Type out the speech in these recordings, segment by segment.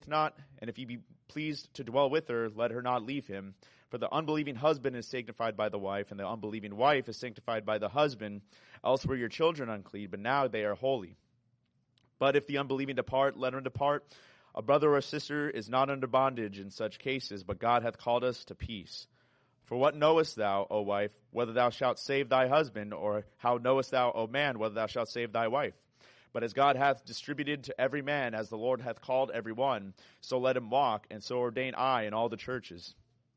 forsaketh not, and if ye be pleased to dwell with her, let her not leave him. For the unbelieving husband is sanctified by the wife, and the unbelieving wife is sanctified by the husband. Else were your children unclean, but now they are holy. But if the unbelieving depart, let him depart. A brother or a sister is not under bondage in such cases, but God hath called us to peace. For what knowest thou, O wife, whether thou shalt save thy husband, or how knowest thou, O man, whether thou shalt save thy wife? But as God hath distributed to every man, as the Lord hath called every one, so let him walk, and so ordain I in all the churches.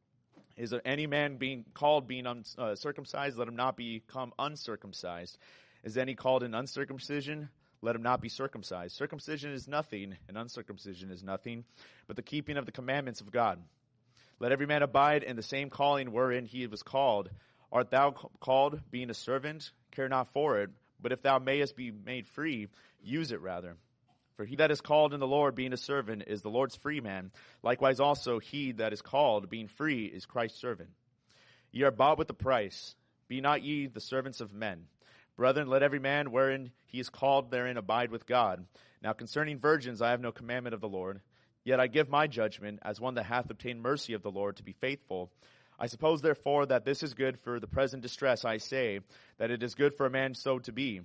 Is there any man being called being uncircumcised? Let him not become uncircumcised. Is any called in uncircumcision? Let him not be circumcised. Circumcision is nothing, and uncircumcision is nothing, but the keeping of the commandments of God. Let every man abide in the same calling wherein he was called. Art thou called, being a servant? Care not for it. But if thou mayest be made free, use it rather. For he that is called in the Lord, being a servant, is the Lord's free man. Likewise also he that is called, being free, is Christ's servant. Ye are bought with a price. Be not ye the servants of men. Brethren, let every man wherein he is called therein abide with God. Now concerning virgins I have no commandment of the Lord. Yet I give my judgment, as one that hath obtained mercy of the Lord, to be faithful. I suppose therefore that this is good for the present distress. I say that it is good for a man so to be.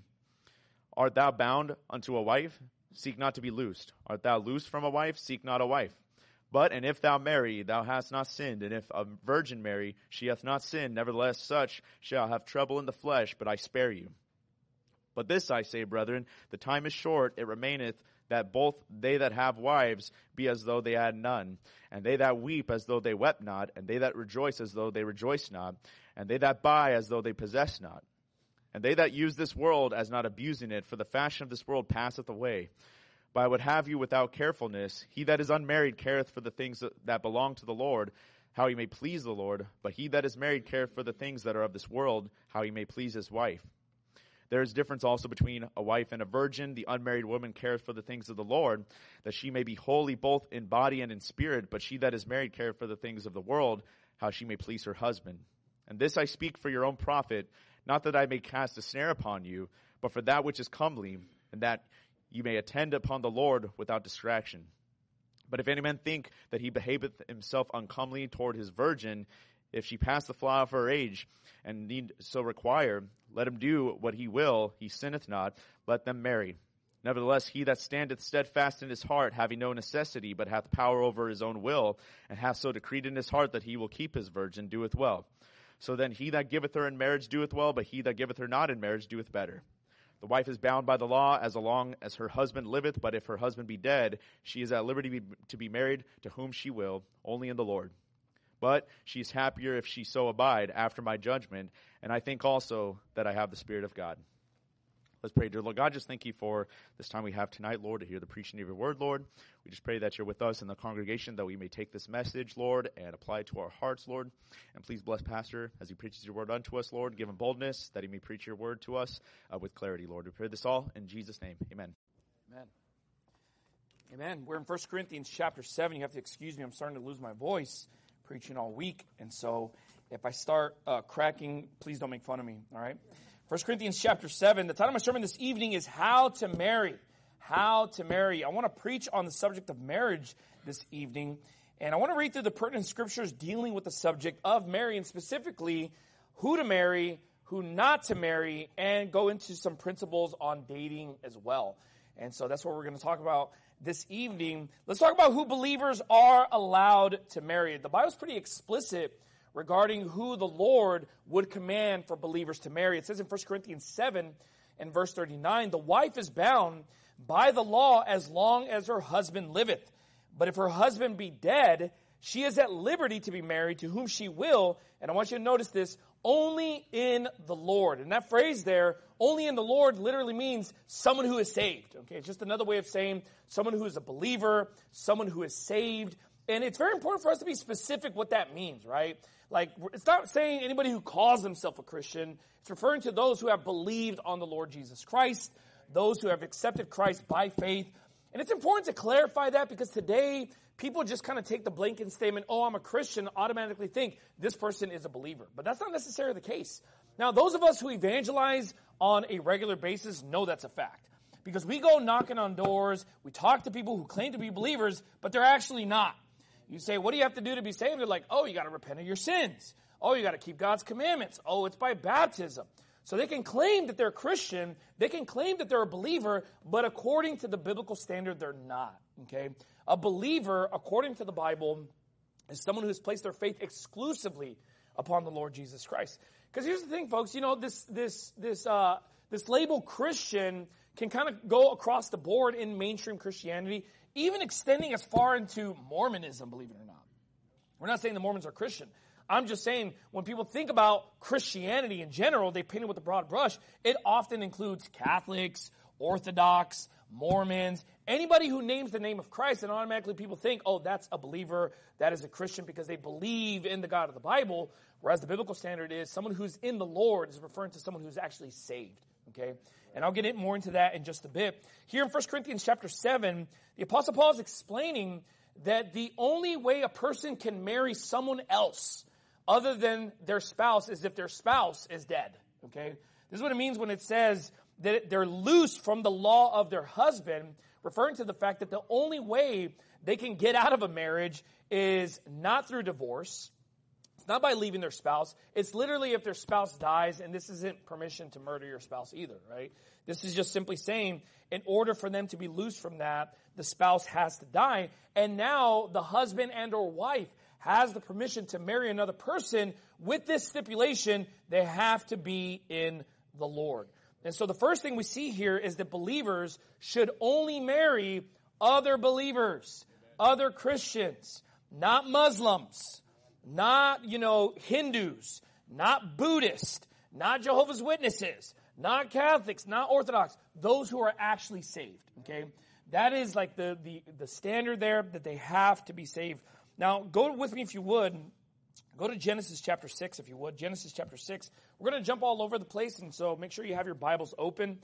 Art thou bound unto a wife? Seek not to be loosed. Art thou loosed from a wife? Seek not a wife. But, and if thou marry, thou hast not sinned. And if a virgin marry, she hath not sinned. Nevertheless, such shall have trouble in the flesh, but I spare you. But this I say, brethren, the time is short, it remaineth that both they that have wives be as though they had none, and they that weep as though they wept not, and they that rejoice as though they rejoice not, and they that buy as though they possess not. And they that use this world as not abusing it, for the fashion of this world passeth away. But I would have you without carefulness. He that is unmarried careth for the things that belong to the Lord, how he may please the Lord. But he that is married careth for the things that are of this world, how he may please his wife. There is difference also between a wife and a virgin. The unmarried woman careth for the things of the Lord, that she may be holy both in body and in spirit. But she that is married careth for the things of the world, how she may please her husband. And this I speak for your own profit, not that I may cast a snare upon you, but for that which is comely, and that you may attend upon the Lord without distraction. But if any man think that he behaveth himself uncomely toward his virgin, if she pass the flower of her age, and need so require, let him do what he will, he sinneth not, let them marry. Nevertheless, he that standeth steadfast in his heart, having no necessity, but hath power over his own will, and hath so decreed in his heart that he will keep his virgin, doeth well. So then he that giveth her in marriage doeth well, but he that giveth her not in marriage doeth better. The wife is bound by the law as long as her husband liveth, but if her husband be dead, she is at liberty to be married to whom she will, only in the Lord. But she is happier if she so abide after my judgment, and I think also that I have the Spirit of God. Let's pray. Dear Lord God, just thank you for this time we have tonight, Lord, to hear the preaching of your word, Lord. We just pray that you're with us in the congregation, that we may take this message, Lord, and apply it to our hearts, Lord. And please bless Pastor as he preaches your word unto us, Lord. Give him boldness that he may preach your word to us with clarity, Lord. We pray this all in Jesus' name. Amen. Amen. Amen. We're in 1 Corinthians chapter 7. You have to excuse me. I'm starting to lose my voice preaching all week. And so if I start cracking, please don't make fun of me. All right. 1 Corinthians chapter 7. The title of my sermon this evening is How to Marry. How to Marry. I want to preach on the subject of marriage this evening. And I want to read through the pertinent scriptures dealing with the subject of marriage, and specifically who to marry, who not to marry, and go into some principles on dating as well. And so that's what we're going to talk about this evening. Let's talk about who believers are allowed to marry. The Bible's pretty explicit regarding who the Lord would command for believers to marry. It says in 1 Corinthians 7 and verse 39, the wife is bound by the law as long as her husband liveth. But if her husband be dead, she is at liberty to be married to whom she will. And I want you to notice this, only in the Lord. And that phrase there, only in the Lord, literally means someone who is saved. Okay, it's just another way of saying someone who is a believer, someone who is saved. And it's very important for us to be specific what that means, right? Like, it's not saying anybody who calls themselves a Christian. It's referring to those who have believed on the Lord Jesus Christ, those who have accepted Christ by faith. And it's important to clarify that because today people just kind of take the blanket statement, oh, I'm a Christian, automatically think this person is a believer. But that's not necessarily the case. Now, those of us who evangelize on a regular basis know that's a fact. Because we go knocking on doors, we talk to people who claim to be believers, but they're actually not. You say, what do you have to do to be saved? They're like, oh, you got to repent of your sins. Oh, you got to keep God's commandments. Oh, it's by baptism. So they can claim that they're a Christian, they can claim that they're a believer, but according to the biblical standard, they're not. Okay? A believer, according to the Bible, is someone who has placed their faith exclusively upon the Lord Jesus Christ. Because here's the thing, folks, you know, this label Christian can kind of go across the board in mainstream Christianity, even extending as far into Mormonism, believe it or not. We're not saying the Mormons are Christian. I'm just saying when people think about Christianity in general, they paint it with a broad brush. It often includes Catholics, Orthodox, Mormons, anybody who names the name of Christ, and automatically people think, oh, that's a believer, that is a Christian because they believe in the God of the Bible, whereas the biblical standard is someone who's in the Lord is referring to someone who's actually saved, okay? And I'll get more into that in just a bit. Here in 1 Corinthians chapter 7, the Apostle Paul is explaining that the only way a person can marry someone else other than their spouse is if their spouse is dead, okay? This is what it means when it says that they're loose from the law of their husband, referring to the fact that the only way they can get out of a marriage is not through divorce. It's not by leaving their spouse. It's literally if their spouse dies, and this isn't permission to murder your spouse either, right? This is just simply saying in order for them to be loose from that, the spouse has to die. And now the husband and or wife has the permission to marry another person with this stipulation, they have to be in the Lord. And so the first thing we see here is that believers should only marry other believers, other Christians, not Muslims, not, Hindus, not Buddhists, not Jehovah's Witnesses, not Catholics, not Orthodox, those who are actually saved, okay? That is like the standard there that they have to be saved. Now, go with me if you would. Go to Genesis chapter 6 if you would. Genesis chapter 6. We're going to jump all over the place, and so make sure you have your Bibles open.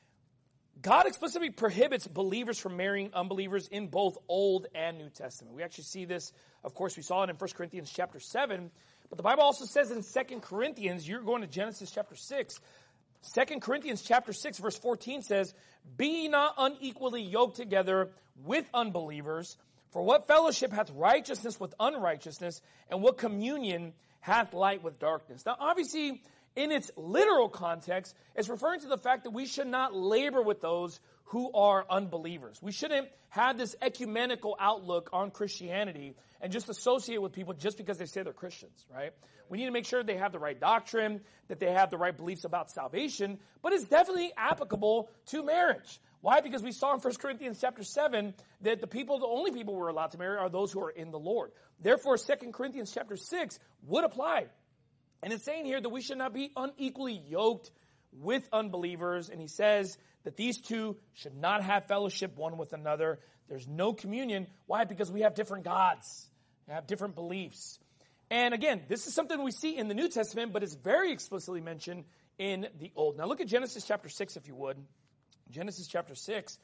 God explicitly prohibits believers from marrying unbelievers in both Old and New Testament. We actually see this, of course, we saw it in 1 Corinthians chapter 7, but the Bible also says in 2 Corinthians, you're going to Genesis chapter 6, 2 Corinthians chapter 6 verse 14 says, "Be ye not unequally yoked together with unbelievers, for what fellowship hath righteousness with unrighteousness, and what communion hath light with darkness?" Now, obviously, in its literal context, it's referring to the fact that we should not labor with those who are unbelievers. We shouldn't have this ecumenical outlook on Christianity and just associate with people just because they say they're Christians, right? We need to make sure they have the right doctrine, that they have the right beliefs about salvation, but it's definitely applicable to marriage. Why? Because we saw in 1 Corinthians chapter 7 that the only people we're allowed to marry are those who are in the Lord. Therefore, 2 Corinthians chapter 6 would apply. And it's saying here that we should not be unequally yoked with unbelievers. And he says that these two should not have fellowship one with another. There's no communion. Why? Because we have different gods. We have different beliefs. And again, this is something we see in the New Testament, but it's very explicitly mentioned in the Old. Now look at Genesis chapter 6 if you would. Genesis chapter 6.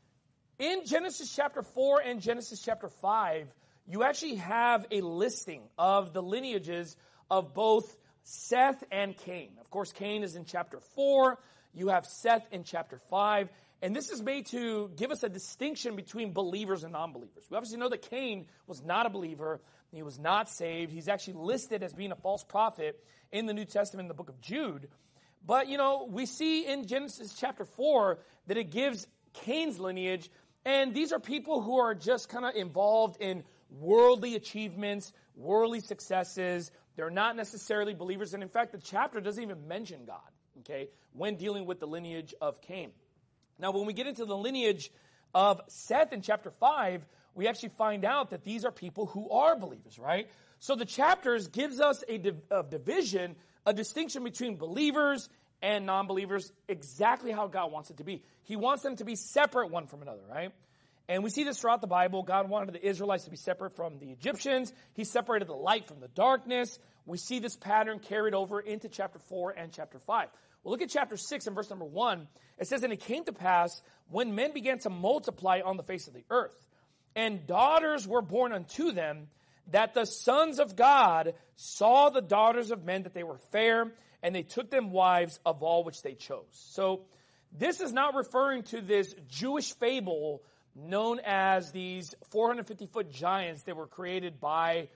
In Genesis chapter 4 and Genesis chapter 5, you actually have a listing of the lineages of both Seth and Cain. Of course, Cain is in chapter 4. You have Seth in chapter 5. And this is made to give us a distinction between believers and non-believers. We obviously know that Cain was not a believer. He was not saved. He's actually listed as being a false prophet in the New Testament in the book of Jude. But, we see in Genesis chapter 4 that it gives Cain's lineage. And these are people who are just kind of involved in worldly achievements, worldly successes. They're not necessarily believers. And in fact, the chapter doesn't even mention God, okay, when dealing with the lineage of Cain. Now, when we get into the lineage of Seth in chapter 5, we actually find out that these are people who are believers, right? So the chapters gives us a division, a distinction between believers and non-believers, exactly how God wants it to be. He wants them to be separate one from another, right? And we see this throughout the Bible. God wanted the Israelites to be separate from the Egyptians. He separated the light from the darkness. We see this pattern carried over into chapter 4 and chapter 5. Well, look at chapter 6 and verse number 1. It says, "And it came to pass, when men began to multiply on the face of the earth, and daughters were born unto them, that the sons of God saw the daughters of men that they were fair, and they took them wives of all which they chose." So this is not referring to this Jewish fable known as these 450-foot giants that were created by,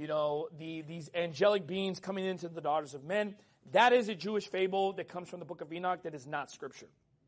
these angelic beings coming into the daughters of men. That is a Jewish fable that comes from the book of Enoch that is not Scripture.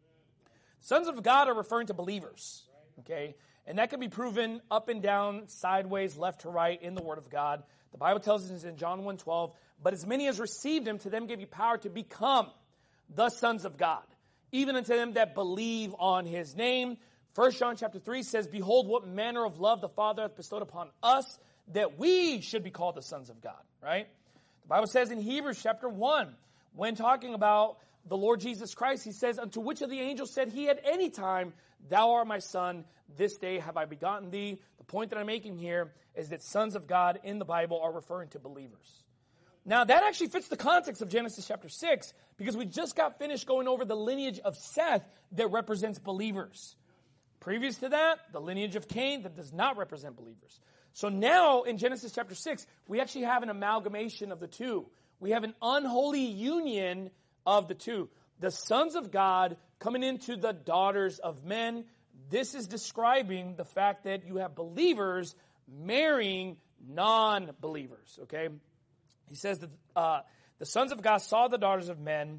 Sons of God are referring to believers, okay? And that can be proven up and down, sideways, left to right in the Word of God. The Bible tells us in John 1:12, but as many as received him, to them gave he power to become the sons of God, even unto them that believe on his name. 1 John chapter 3 says, behold, what manner of love the Father hath bestowed upon us, that we should be called the sons of God, right? The Bible says in Hebrews chapter 1, when talking about the Lord Jesus Christ, he says, unto which of the angels said he at any time, thou art my son, this day have I begotten thee. The point that I'm making here is that sons of God in the Bible are referring to believers. Now, that actually fits the context of Genesis chapter 6, because we just got finished going over the lineage of Seth that represents believers. Previous to that, the lineage of Cain that does not represent believers. So now, in Genesis chapter 6, we actually have an amalgamation of the two. We have an unholy union of the two. The sons of God coming into the daughters of men. This is describing the fact that you have believers marrying non-believers, okay? He says that the sons of God saw the daughters of men,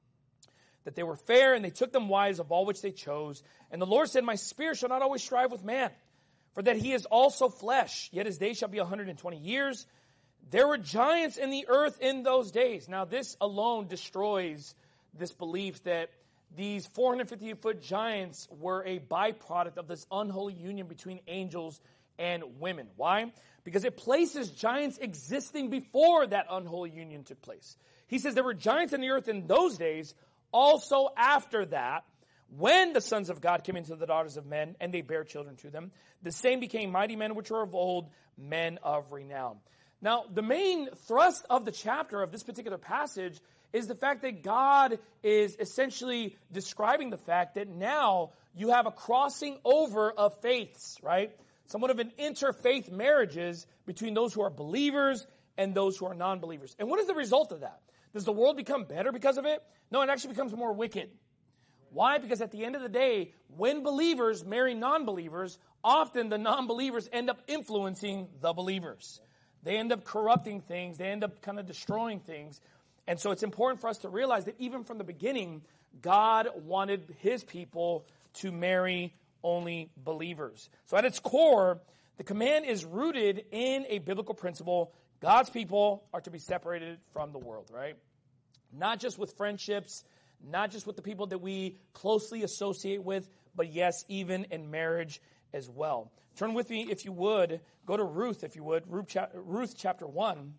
that they were fair, and they took them wives of all which they chose. And the Lord said, my spirit shall not always strive with man, for that he is also flesh, yet his days shall be 120 years. There were giants in the earth in those days. Now this alone destroys this belief that these 450-foot giants were a byproduct of this unholy union between angels and women. Why? Because it places giants existing before that unholy union took place. He says there were giants in the earth in those days, also after that, when the sons of God came into the daughters of men, and they bare children to them, the same became mighty men which were of old, men of renown. Now, the main thrust of the chapter of this particular passage is the fact that God is essentially describing the fact that now you have a crossing over of faiths, right? Somewhat of an interfaith marriages between those who are believers and those who are non-believers. And what is the result of that? Does the world become better because of it? No, it actually becomes more wicked. Why? Because at the end of the day, when believers marry non-believers, often the non-believers end up influencing the believers. They end up corrupting things. They end up kind of destroying things. And so it's important for us to realize that even from the beginning, God wanted his people to marry only believers. So at its core, the command is rooted in a biblical principle. God's people are to be separated from the world, right? Not just with friendships, not just with the people that we closely associate with, but yes, even in marriage as well. Turn with me, if you would. Go to Ruth, if you would. Ruth chapter 1.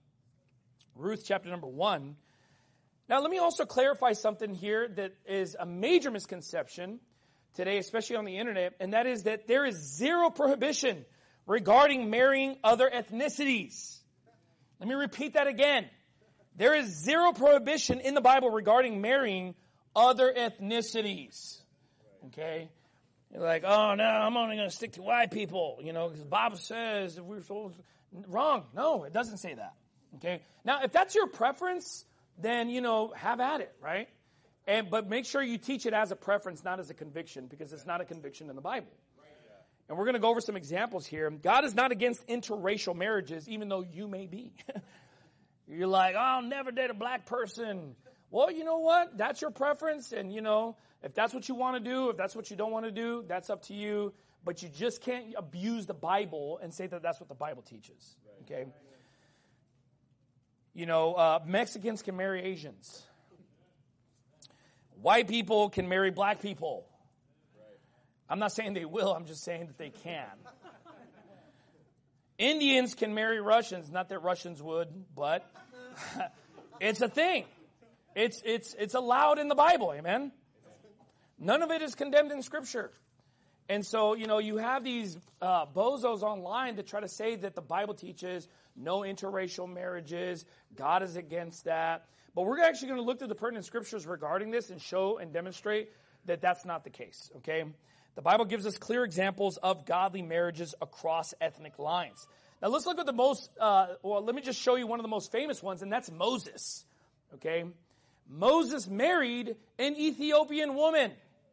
Ruth chapter number 1. Now, let me also clarify something here that is a major misconception today, especially on the internet, and that is that there is zero prohibition regarding marrying other ethnicities. Let me repeat that again. There is zero prohibition in the Bible regarding marrying other ethnicities. Okay? You're like, oh, no, I'm only going to stick to white people, because the Bible says that we're supposed to. Wrong. No, it doesn't say that. Okay? Now, if that's your preference, then, have at it, right? But make sure you teach it as a preference, not as a conviction, because it's not a conviction in the Bible. And we're going to go over some examples here. God is not against interracial marriages, even though you may be. You're like, oh, I'll never date a black person. Well, you know what? That's your preference. And, if that's what you want to do, if that's what you don't want to do, that's up to you. But you just can't abuse the Bible and say that that's what the Bible teaches. Okay? Mexicans can marry Asians. White people can marry black people. I'm not saying they will. I'm just saying that they can. Indians can marry Russians. Not that Russians would, but it's a thing. It's allowed in the Bible. Amen. None of it is condemned in Scripture. And so, you have these bozos online that try to say that the Bible teaches no interracial marriages. God is against that. But we're actually going to look through the pertinent Scriptures regarding this and show and demonstrate that that's not the case, okay? The Bible gives us clear examples of godly marriages across ethnic lines. Now, let's look at let me just show you one of the most famous ones, and that's Moses, okay? Moses married an Ethiopian woman.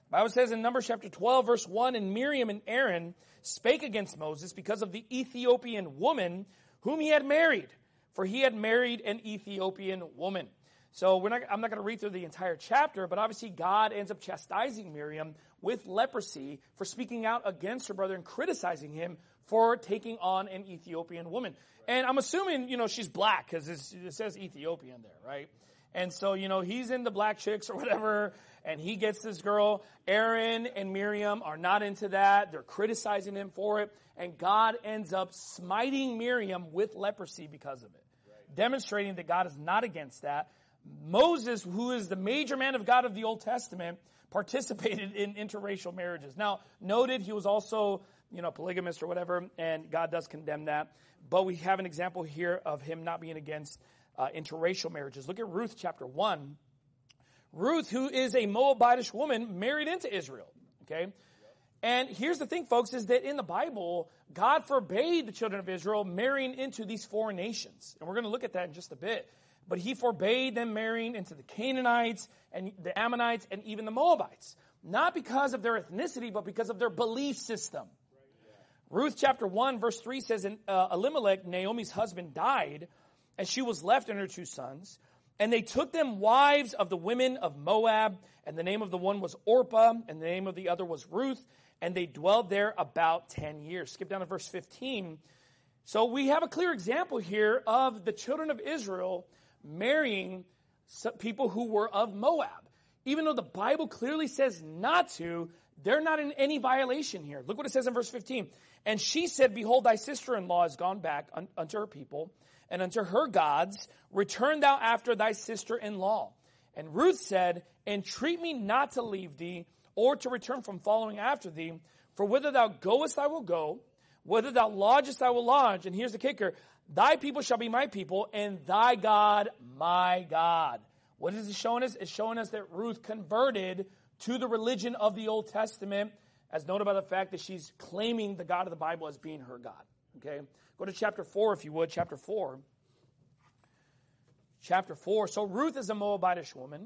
Bible says in Numbers chapter 12, verse 1, and Miriam and Aaron spake against Moses because of the Ethiopian woman whom he had married, for he had married an Ethiopian woman. So I'm not going to read through the entire chapter, but obviously God ends up chastising Miriam with leprosy for speaking out against her brother and criticizing him for taking on an Ethiopian woman. And I'm assuming, she's black because it says Ethiopian there, right? And so, he's into black chicks or whatever, and he gets this girl. Aaron and Miriam are not into that. They're criticizing him for it. And God ends up smiting Miriam with leprosy because of it, demonstrating that God is not against that. Moses, who is the major man of God of the Old Testament, participated in interracial marriages. Now, noted he was also, polygamist or whatever, and God does condemn that. But we have an example here of him not being against interracial marriages. Look at Ruth chapter 1. Ruth, who is a Moabitish woman, married into Israel. Okay? And here's the thing, folks, is that in the Bible, God forbade the children of Israel marrying into these foreign nations. And we're going to look at that in just a bit. But he forbade them marrying into the Canaanites and the Ammonites and even the Moabites. Not because of their ethnicity, but because of their belief system. Ruth chapter 1 verse 3 says, Elimelech, Naomi's husband, died, and she was left and her 2 sons. And they took them wives of the women of Moab, and the name of the one was Orpah, and the name of the other was Ruth, and they dwelled there about 10 years. Skip down to verse 15. So we have a clear example here of the children of Israel marrying people who were of Moab. Even though the Bible clearly says not to, they're not in any violation here. Look what it says in verse 15. And she said, Behold, thy sister-in-law is gone back unto her people, and unto her gods. Return thou after thy sister-in-law. And Ruth said, Entreat me not to leave thee, or to return from following after thee. For whither thou goest I will go, whither thou lodgest I will lodge. And here's the kicker. Thy people shall be my people, and thy God my God. What is it showing us? It's showing us that Ruth converted to the religion of the Old Testament, as noted by the fact that she's claiming the God of the Bible as being her God. Okay? Go to chapter 4, if you would. Chapter 4. Chapter 4. So Ruth is a Moabitish woman.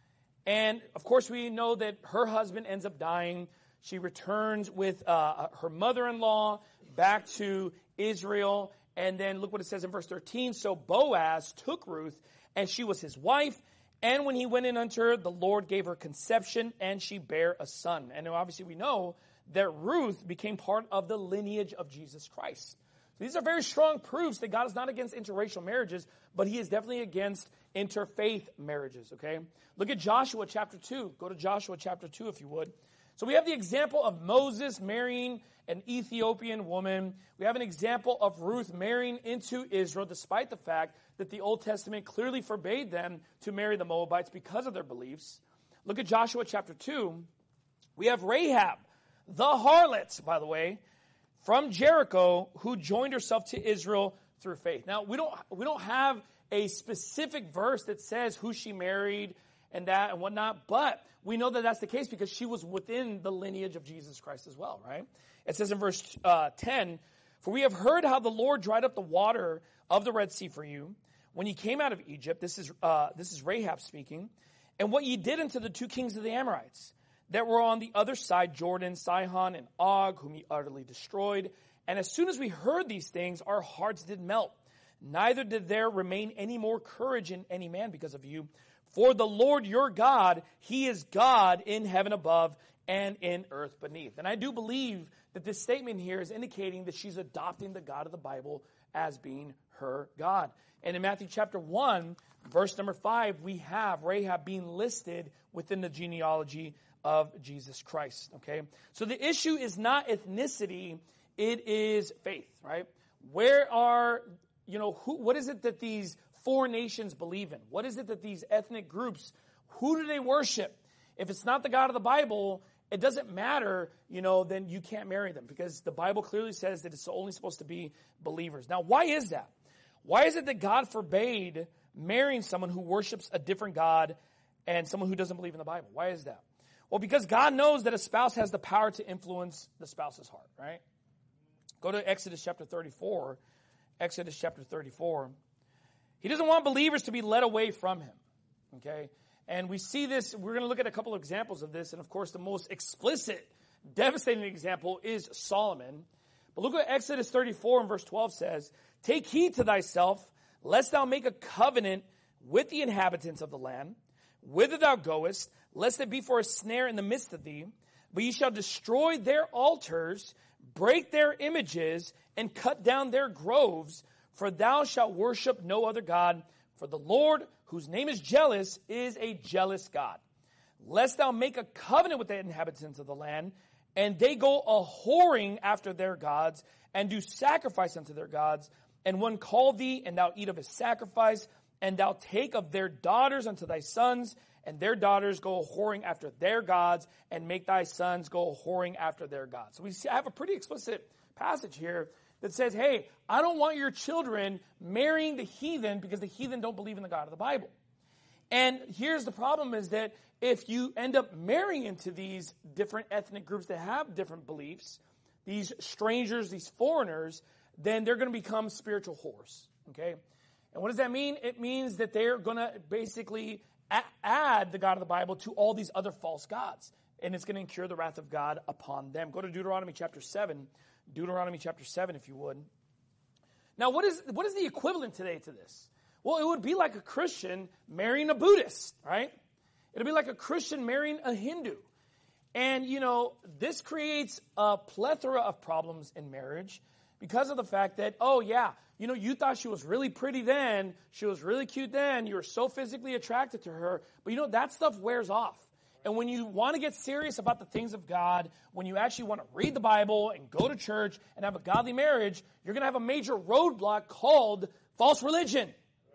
And, of course, we know that her husband ends up dying. She returns with her mother-in-law back to Israel. And then look what it says in verse 13. So Boaz took Ruth, and she was his wife. And when he went in unto her, the Lord gave her conception, and she bare a son. And obviously we know that Ruth became part of the lineage of Jesus Christ. So these are very strong proofs that God is not against interracial marriages, but he is definitely against interfaith marriages, okay? Look at Joshua chapter 2. Go to Joshua chapter 2 if you would. So we have the example of Moses marrying an Ethiopian woman. We have an example of Ruth marrying into Israel, despite the fact that the Old Testament clearly forbade them to marry the Moabites because of their beliefs. Look at Joshua chapter 2. We have Rahab, the harlot, by the way, from Jericho, who joined herself to Israel through faith. Now, we don't have a specific verse that says who she married and that and whatnot, but we know that that's the case because she was within the lineage of Jesus Christ as well, right? It says in verse 10, For we have heard how the Lord dried up the water of the Red Sea for you when ye came out of Egypt. This is Rahab speaking. And what ye did unto the 2 kings of the Amorites that were on the other side Jordan, Sihon and Og, whom ye utterly destroyed. And as soon as we heard these things, our hearts did melt. Neither did there remain any more courage in any man because of you. For the Lord your God, he is God in heaven above and in earth beneath. And I do believe that this statement here is indicating that she's adopting the God of the Bible as being her God. And in Matthew chapter 1, verse number 5, we have Rahab being listed within the genealogy of Jesus Christ. Okay? So the issue is not ethnicity, it is faith, right? Where are, what is it that these 4 nations believe in? What is it that these ethnic groups, who do they worship? If it's not the God of the Bible, it doesn't matter, then you can't marry them because the Bible clearly says that it's only supposed to be believers. Now, why is that? Why is it that God forbade marrying someone who worships a different God and someone who doesn't believe in the Bible? Why is that? Well, because God knows that a spouse has the power to influence the spouse's heart, right? Go to Exodus chapter 34. Exodus chapter 34. He doesn't want believers to be led away from him, okay? And we see this, we're going to look at a couple of examples of this. And of course, the most explicit, devastating example is Solomon. But look what Exodus 34 and verse 12 says. Take heed to thyself, lest thou make a covenant with the inhabitants of the land, whither thou goest, lest it be for a snare in the midst of thee. But ye shall destroy their altars, break their images, and cut down their groves. For thou shalt worship no other God. For the Lord, whose name is jealous, is a jealous God. Lest thou make a covenant with the inhabitants of the land, and they go a-whoring after their gods, and do sacrifice unto their gods. And one call thee, and thou eat of his sacrifice, and thou take of their daughters unto thy sons, and their daughters go a-whoring after their gods, and make thy sons go a-whoring after their gods. So we have a pretty explicit passage here that says, hey, I don't want your children marrying the heathen because the heathen don't believe in the God of the Bible. And here's the problem is that if you end up marrying into these different ethnic groups that have different beliefs, these strangers, these foreigners, then they're going to become spiritual whores, okay? And what does that mean? It means that they're going to basically add the God of the Bible to all these other false gods. And it's going to incur the wrath of God upon them. Go to Deuteronomy chapter 7. Deuteronomy chapter 7, if you would. Now, what is the equivalent today to this? Well, it would be like a Christian marrying a Buddhist, right? It would be like a Christian marrying a Hindu. And, this creates a plethora of problems in marriage because of the fact that, oh, yeah, you thought she was really pretty then, she was really cute then, you were so physically attracted to her, but that stuff wears off. And when you want to get serious about the things of God, when you actually want to read the Bible and go to church and have a godly marriage, you're going to have a major roadblock called false religion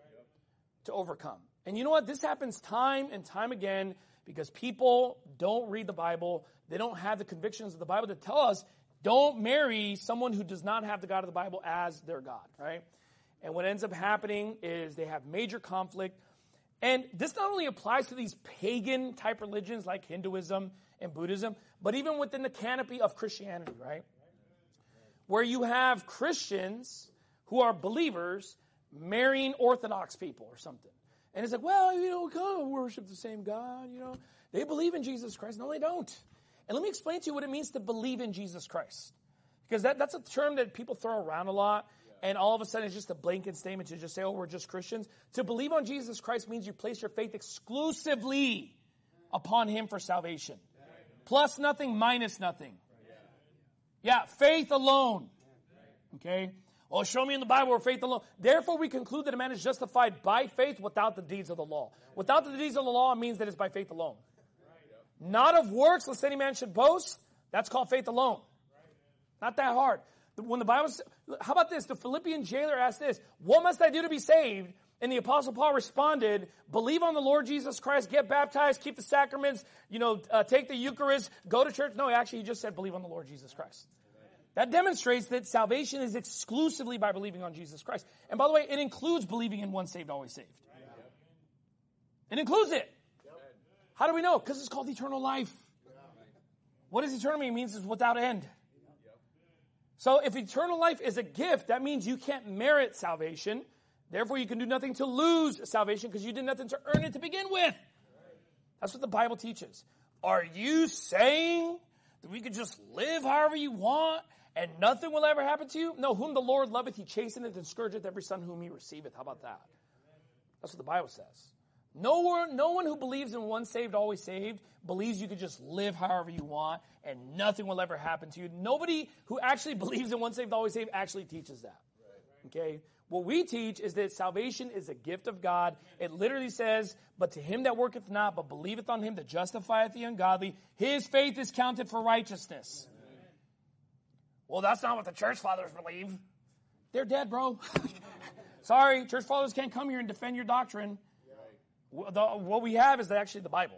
to overcome. And you know what? This happens time and time again because people don't read the Bible. They don't have the convictions of the Bible to tell us, don't marry someone who does not have the God of the Bible as their God, right? And what ends up happening is they have major conflict. And this not only applies to these pagan type religions like Hinduism and Buddhism, but even within the canopy of Christianity, right? Where you have Christians who are believers marrying Orthodox people or something. And it's like, well, we kind of worship the same God, They believe in Jesus Christ. No, they don't. And let me explain to you what it means to believe in Jesus Christ. Because that's a term that people throw around a lot. And all of a sudden it's just a blanket statement to just say, oh, we're just Christians. To believe on Jesus Christ means you place your faith exclusively upon him for salvation. Plus nothing, minus nothing. Yeah, faith alone. Okay? Well, show me in the Bible where faith alone. Therefore we conclude that a man is justified by faith without the deeds of the law. Without the deeds of the law means that it's by faith alone. Not of works, lest any man should boast. That's called faith alone. Not that hard. When the Bible, how about this? The Philippian jailer asked this, what must I do to be saved? And the Apostle Paul responded, believe on the Lord Jesus Christ, get baptized, keep the sacraments, take the Eucharist, go to church. No, actually he just said believe on the Lord Jesus Christ. That demonstrates that salvation is exclusively by believing on Jesus Christ. And by the way, it includes believing in once saved, always saved. It includes it. How do we know? Because it's called eternal life. What does eternal mean? It means it's without end. So if eternal life is a gift, that means you can't merit salvation. Therefore, you can do nothing to lose salvation because you did nothing to earn it to begin with. That's what the Bible teaches. Are you saying that we could just live however you want and nothing will ever happen to you? No, whom the Lord loveth, he chasteneth and scourgeth every son whom he receiveth. How about that? That's what the Bible says. No one who believes in once saved, always saved, believes you could just live however you want and nothing will ever happen to you. Nobody who actually believes in once saved, always saved actually teaches that. Okay? What we teach is that salvation is a gift of God. It literally says, but to him that worketh not, but believeth on him that justifieth the ungodly, his faith is counted for righteousness. Well, that's not what the church fathers believe. They're dead, bro. Sorry, church fathers can't come here and defend your doctrine. What we have is actually the Bible.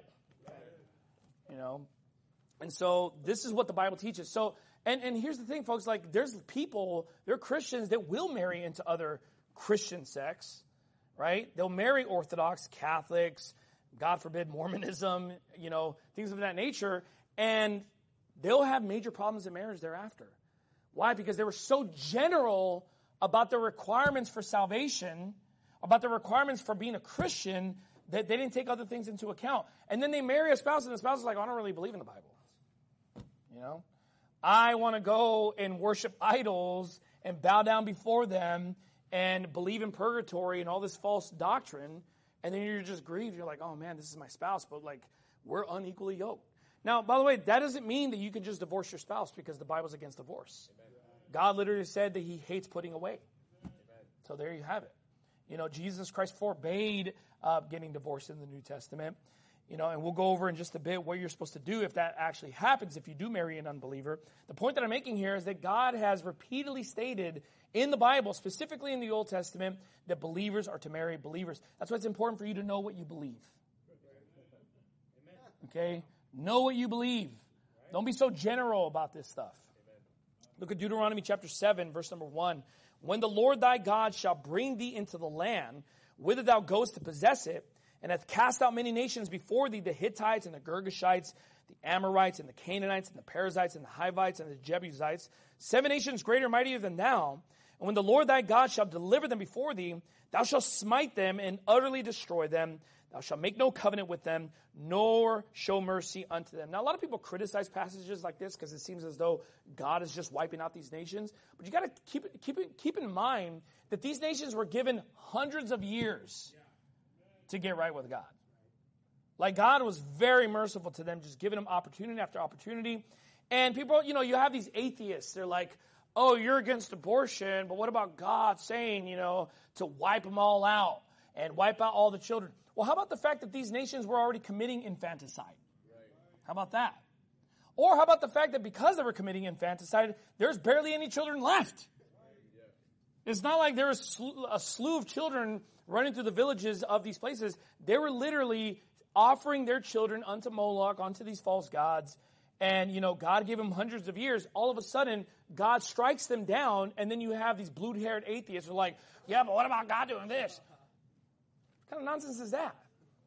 And so this is what the Bible teaches. So, and here's the thing, folks, like there are Christians that will marry into other Christian sects, right? They'll marry Orthodox, Catholics, God forbid, Mormonism, things of that nature, and they'll have major problems in marriage thereafter. Why? Because they were so general about the requirements for salvation, about the requirements for being a Christian, They didn't take other things into account. And then they marry a spouse, and the spouse is like, I don't really believe in the Bible. You know? I want to go and worship idols and bow down before them and believe in purgatory and all this false doctrine. And then you're just grieved. You're like, oh man, this is my spouse, but like, we're unequally yoked. Now, by the way, that doesn't mean that you can just divorce your spouse because the Bible's against divorce. Amen. God literally said that he hates putting away. Amen. So there you have it. You know, Jesus Christ forbade getting divorced in the New Testament. You know, and we'll go over in just a bit what you're supposed to do if that actually happens, if you do marry an unbeliever. The point that I'm making here is that God has repeatedly stated in the Bible, specifically in the Old Testament, that believers are to marry believers. That's why it's important for you to know what you believe. Okay? Know what you believe. Don't be so general about this stuff. Look at Deuteronomy chapter 7, verse number 1. When the Lord thy God shall bring thee into the land, whither thou goest to possess it, and hath cast out many nations before thee, the Hittites and the Girgashites, the Amorites and the Canaanites and the Perizzites and the Hivites and the Jebusites, 7 nations greater and mightier than thou. And when the Lord thy God shall deliver them before thee, thou shalt smite them and utterly destroy them. Thou shalt make no covenant with them, nor show mercy unto them. Now, a lot of people criticize passages like this because it seems as though God is just wiping out these nations. But you got to keep in mind that these nations were given hundreds of years to get right with God. Like, God was very merciful to them, just giving them opportunity after opportunity. And people, you know, you have these atheists. They're like, oh, you're against abortion, but what about God saying, you know, to wipe them all out and wipe out all the children? Well, how about the fact that these nations were already committing infanticide? How about that? Or how about the fact that because they were committing infanticide, there's barely any children left? It's not like there was a slew of children running through the villages of these places. They were literally offering their children unto Moloch, unto these false gods. And, you know, God gave them hundreds of years. All of a sudden, God strikes them down, and then you have these blue-haired atheists who are like, yeah, but what about God doing this? What kind of nonsense is that?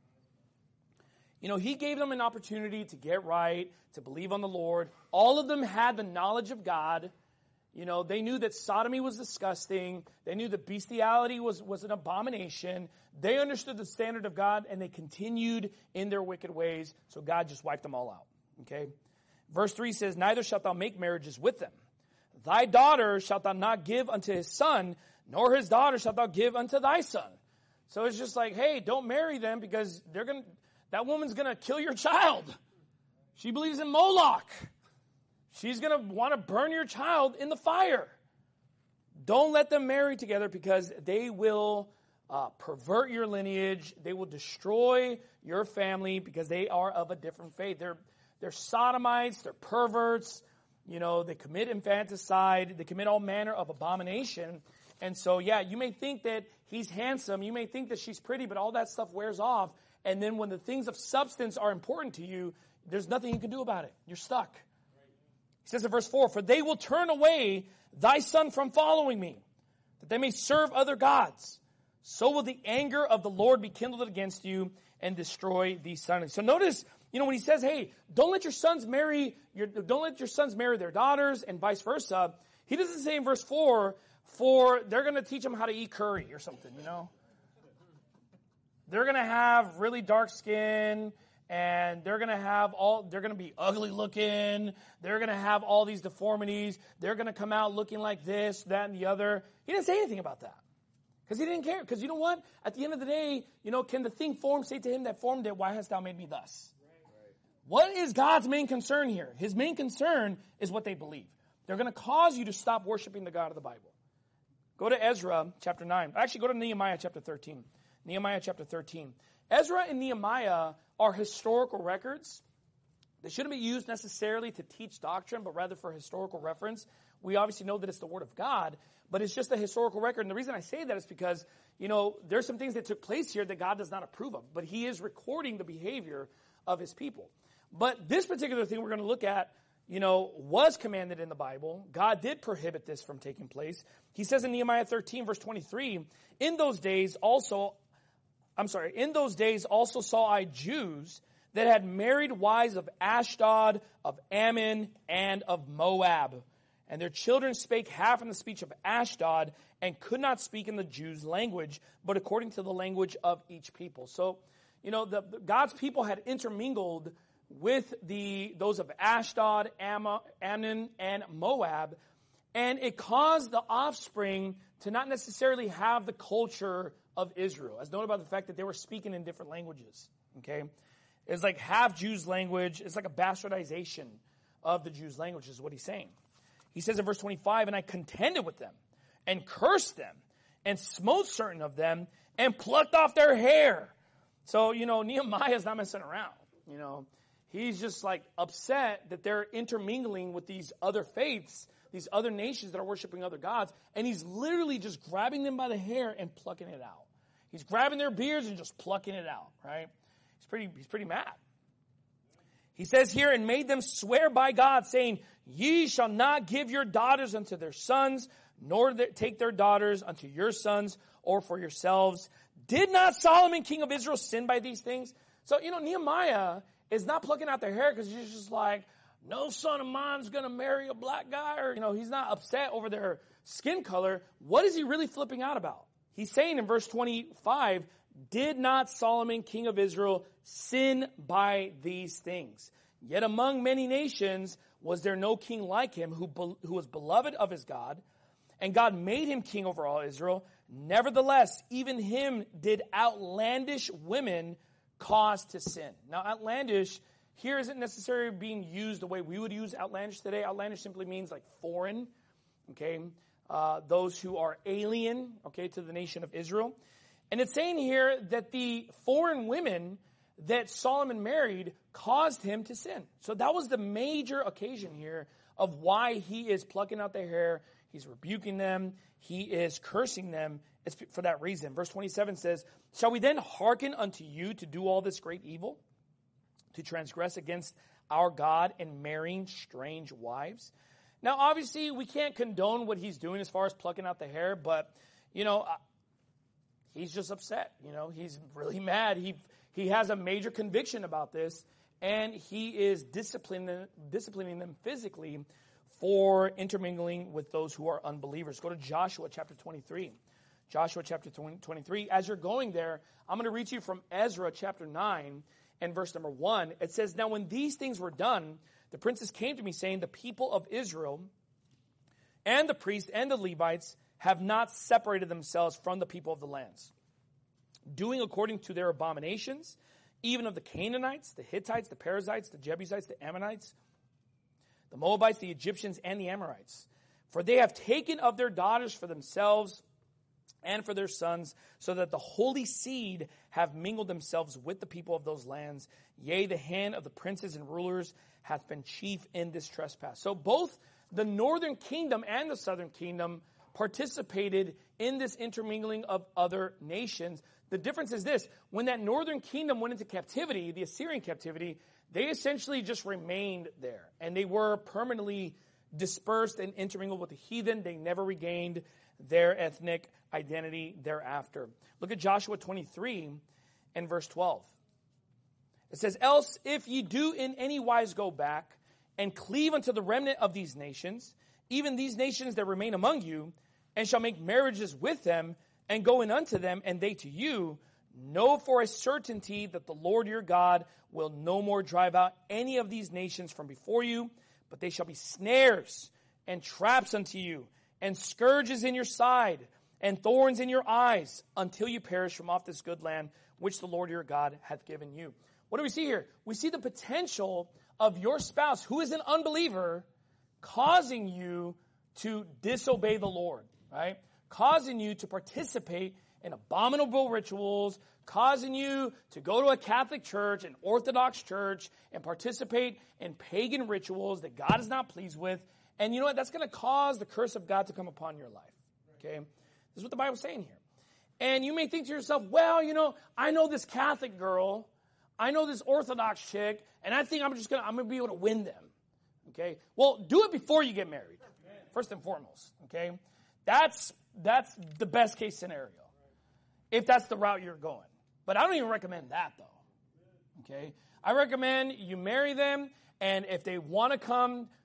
You know, he gave them an opportunity to get right, to believe on the Lord. All of them had the knowledge of God. You know, they knew that sodomy was disgusting. They knew that bestiality was an abomination. They understood the standard of God, and they continued in their wicked ways. So God just wiped them all out. Okay? Verse 3 says, neither shalt thou make marriages with them. Thy daughter shalt thou not give unto his son, nor his daughter shalt thou give unto thy son. So it's just like, hey, don't marry them because that woman's going to kill your child. She believes in Moloch. She's going to want to burn your child in the fire. Don't let them marry together because they will pervert your lineage. They will destroy your family because they are of a different faith. They're sodomites. They're perverts. You know, they commit infanticide. They commit all manner of abomination. And so, yeah, you may think that he's handsome. You may think that she's pretty, but all that stuff wears off. And then when the things of substance are important to you, there's nothing you can do about it. You're stuck. He says in verse 4, for they will turn away thy son from following me, that they may serve other gods. So will the anger of the Lord be kindled against you and destroy these sons. So notice, you know, when he says, hey, don't let your sons marry their daughters and vice versa, he doesn't say in verse 4, for they're going to teach them how to eat curry or something, you know. They're going to have really dark skin, and they're going to be ugly looking. They're going to have all these deformities. They're going to come out looking like this, that, and the other. He didn't say anything about that because he didn't care. Because you know what? At the end of the day, you know, can the thing formed say to him that formed it, why hast thou made me thus? Right. What is God's main concern here? His main concern is what they believe. They're going to cause you to stop worshiping the God of the Bible. Go to Ezra chapter 9. Actually, go to Nehemiah chapter 13. Nehemiah chapter 13. Ezra and Nehemiah are historical records. They shouldn't be used necessarily to teach doctrine, but rather for historical reference. We obviously know that it's the Word of God, but it's just a historical record. And the reason I say that is because, you know, there's some things that took place here that God does not approve of, but he is recording the behavior of his people. But this particular thing we're going to look at, you know, was commanded in the Bible. God did prohibit this from taking place. He says in Nehemiah 13, verse 23, in those days also saw I Jews that had married wives of Ashdod, of Ammon, and of Moab. And their children spake half in the speech of Ashdod, and could not speak in the Jews' language, but according to the language of each people. So, God's people had intermingled with those of Ashdod, Ammon, and Moab, and it caused the offspring to not necessarily have the culture of Israel, as noted by the fact that they were speaking in different languages. Okay, it's like half Jews' language. It's like a bastardization of the Jews' language, is what he's saying. He says in verse 25, and I contended with them, and cursed them, and smote certain of them, and plucked off their hair. So, Nehemiah's not messing around. He's just like upset that they're intermingling with these other faiths, these other nations that are worshiping other gods, and he's literally just grabbing them by the hair and plucking it out. He's grabbing their beards and just plucking it out, right? He's pretty mad. He says here, and made them swear by God, saying, ye shall not give your daughters unto their sons, nor take their daughters unto your sons, or for yourselves. Did not Solomon, king of Israel, sin by these things? So, Nehemiah is not plucking out their hair because he's just like, no son of mine's going to marry a black guy, or, he's not upset over their skin color. What is he really flipping out about? He's saying in verse 25, did not Solomon, king of Israel, sin by these things? Yet among many nations was there no king like him who was beloved of his God, and God made him king over all Israel. Nevertheless, even him did outlandish women cause to sin. Now, outlandish here isn't necessarily being used the way we would use outlandish today. Outlandish simply means like foreign, okay? Those who are alien, okay, to the nation of Israel. And it's saying here that the foreign women that Solomon married caused him to sin. So that was the major occasion here of why he is plucking out their hair. He's rebuking them. He is cursing them. It's for that reason. Verse 27 says, shall we then hearken unto you to do all this great evil, to transgress against our God and marrying strange wives? Now, obviously, we can't condone what he's doing as far as plucking out the hair, but, he's just upset. He's really mad. He has a major conviction about this, and he is disciplining them physically for intermingling with those who are unbelievers. Go to Joshua chapter 23. Joshua chapter 23. As you're going there, I'm going to read to you from Ezra chapter 9 and verse number 1. It says, now when these things were done, the princes came to me saying, the people of Israel and the priests and the Levites have not separated themselves from the people of the lands, doing according to their abominations, even of the Canaanites, the Hittites, the Perizzites, the Jebusites, the Ammonites, the Moabites, the Egyptians, and the Amorites. For they have taken of their daughters for themselves and for their sons, so that the holy seed have mingled themselves with the people of those lands. Yea, the hand of the princes and rulers hath been chief in this trespass. So both the northern kingdom and the southern kingdom participated in this intermingling of other nations. The difference is this: when that northern kingdom went into captivity, the Assyrian captivity, they essentially just remained there, and they were permanently dispersed and intermingled with the heathen. They never regained their ethnic identity thereafter. Look at Joshua 23 and verse 12. It says, else if ye do in any wise go back and cleave unto the remnant of these nations, even these nations that remain among you, and shall make marriages with them, and go in unto them, and they to you, know for a certainty that the Lord your God will no more drive out any of these nations from before you, but they shall be snares and traps unto you, and scourges in your side, and thorns in your eyes, until you perish from off this good land, which the Lord your God hath given you. What do we see here? We see the potential of your spouse, who is an unbeliever, causing you to disobey the Lord, right? Causing you to participate in abominable rituals, causing you to go to a Catholic church, an Orthodox church, and participate in pagan rituals that God is not pleased with. And you know what? That's going to cause the curse of God to come upon your life. Okay? This is what the Bible's saying here. And you may think to yourself, well, I know this Catholic girl, I know this Orthodox chick, and I think I'm going to be able to win them. Okay? Well, do it before you get married, first and foremost. Okay? That's the best case scenario, if that's the route you're going. But I don't even recommend that, though. Okay? I recommend you marry them, and if they want to come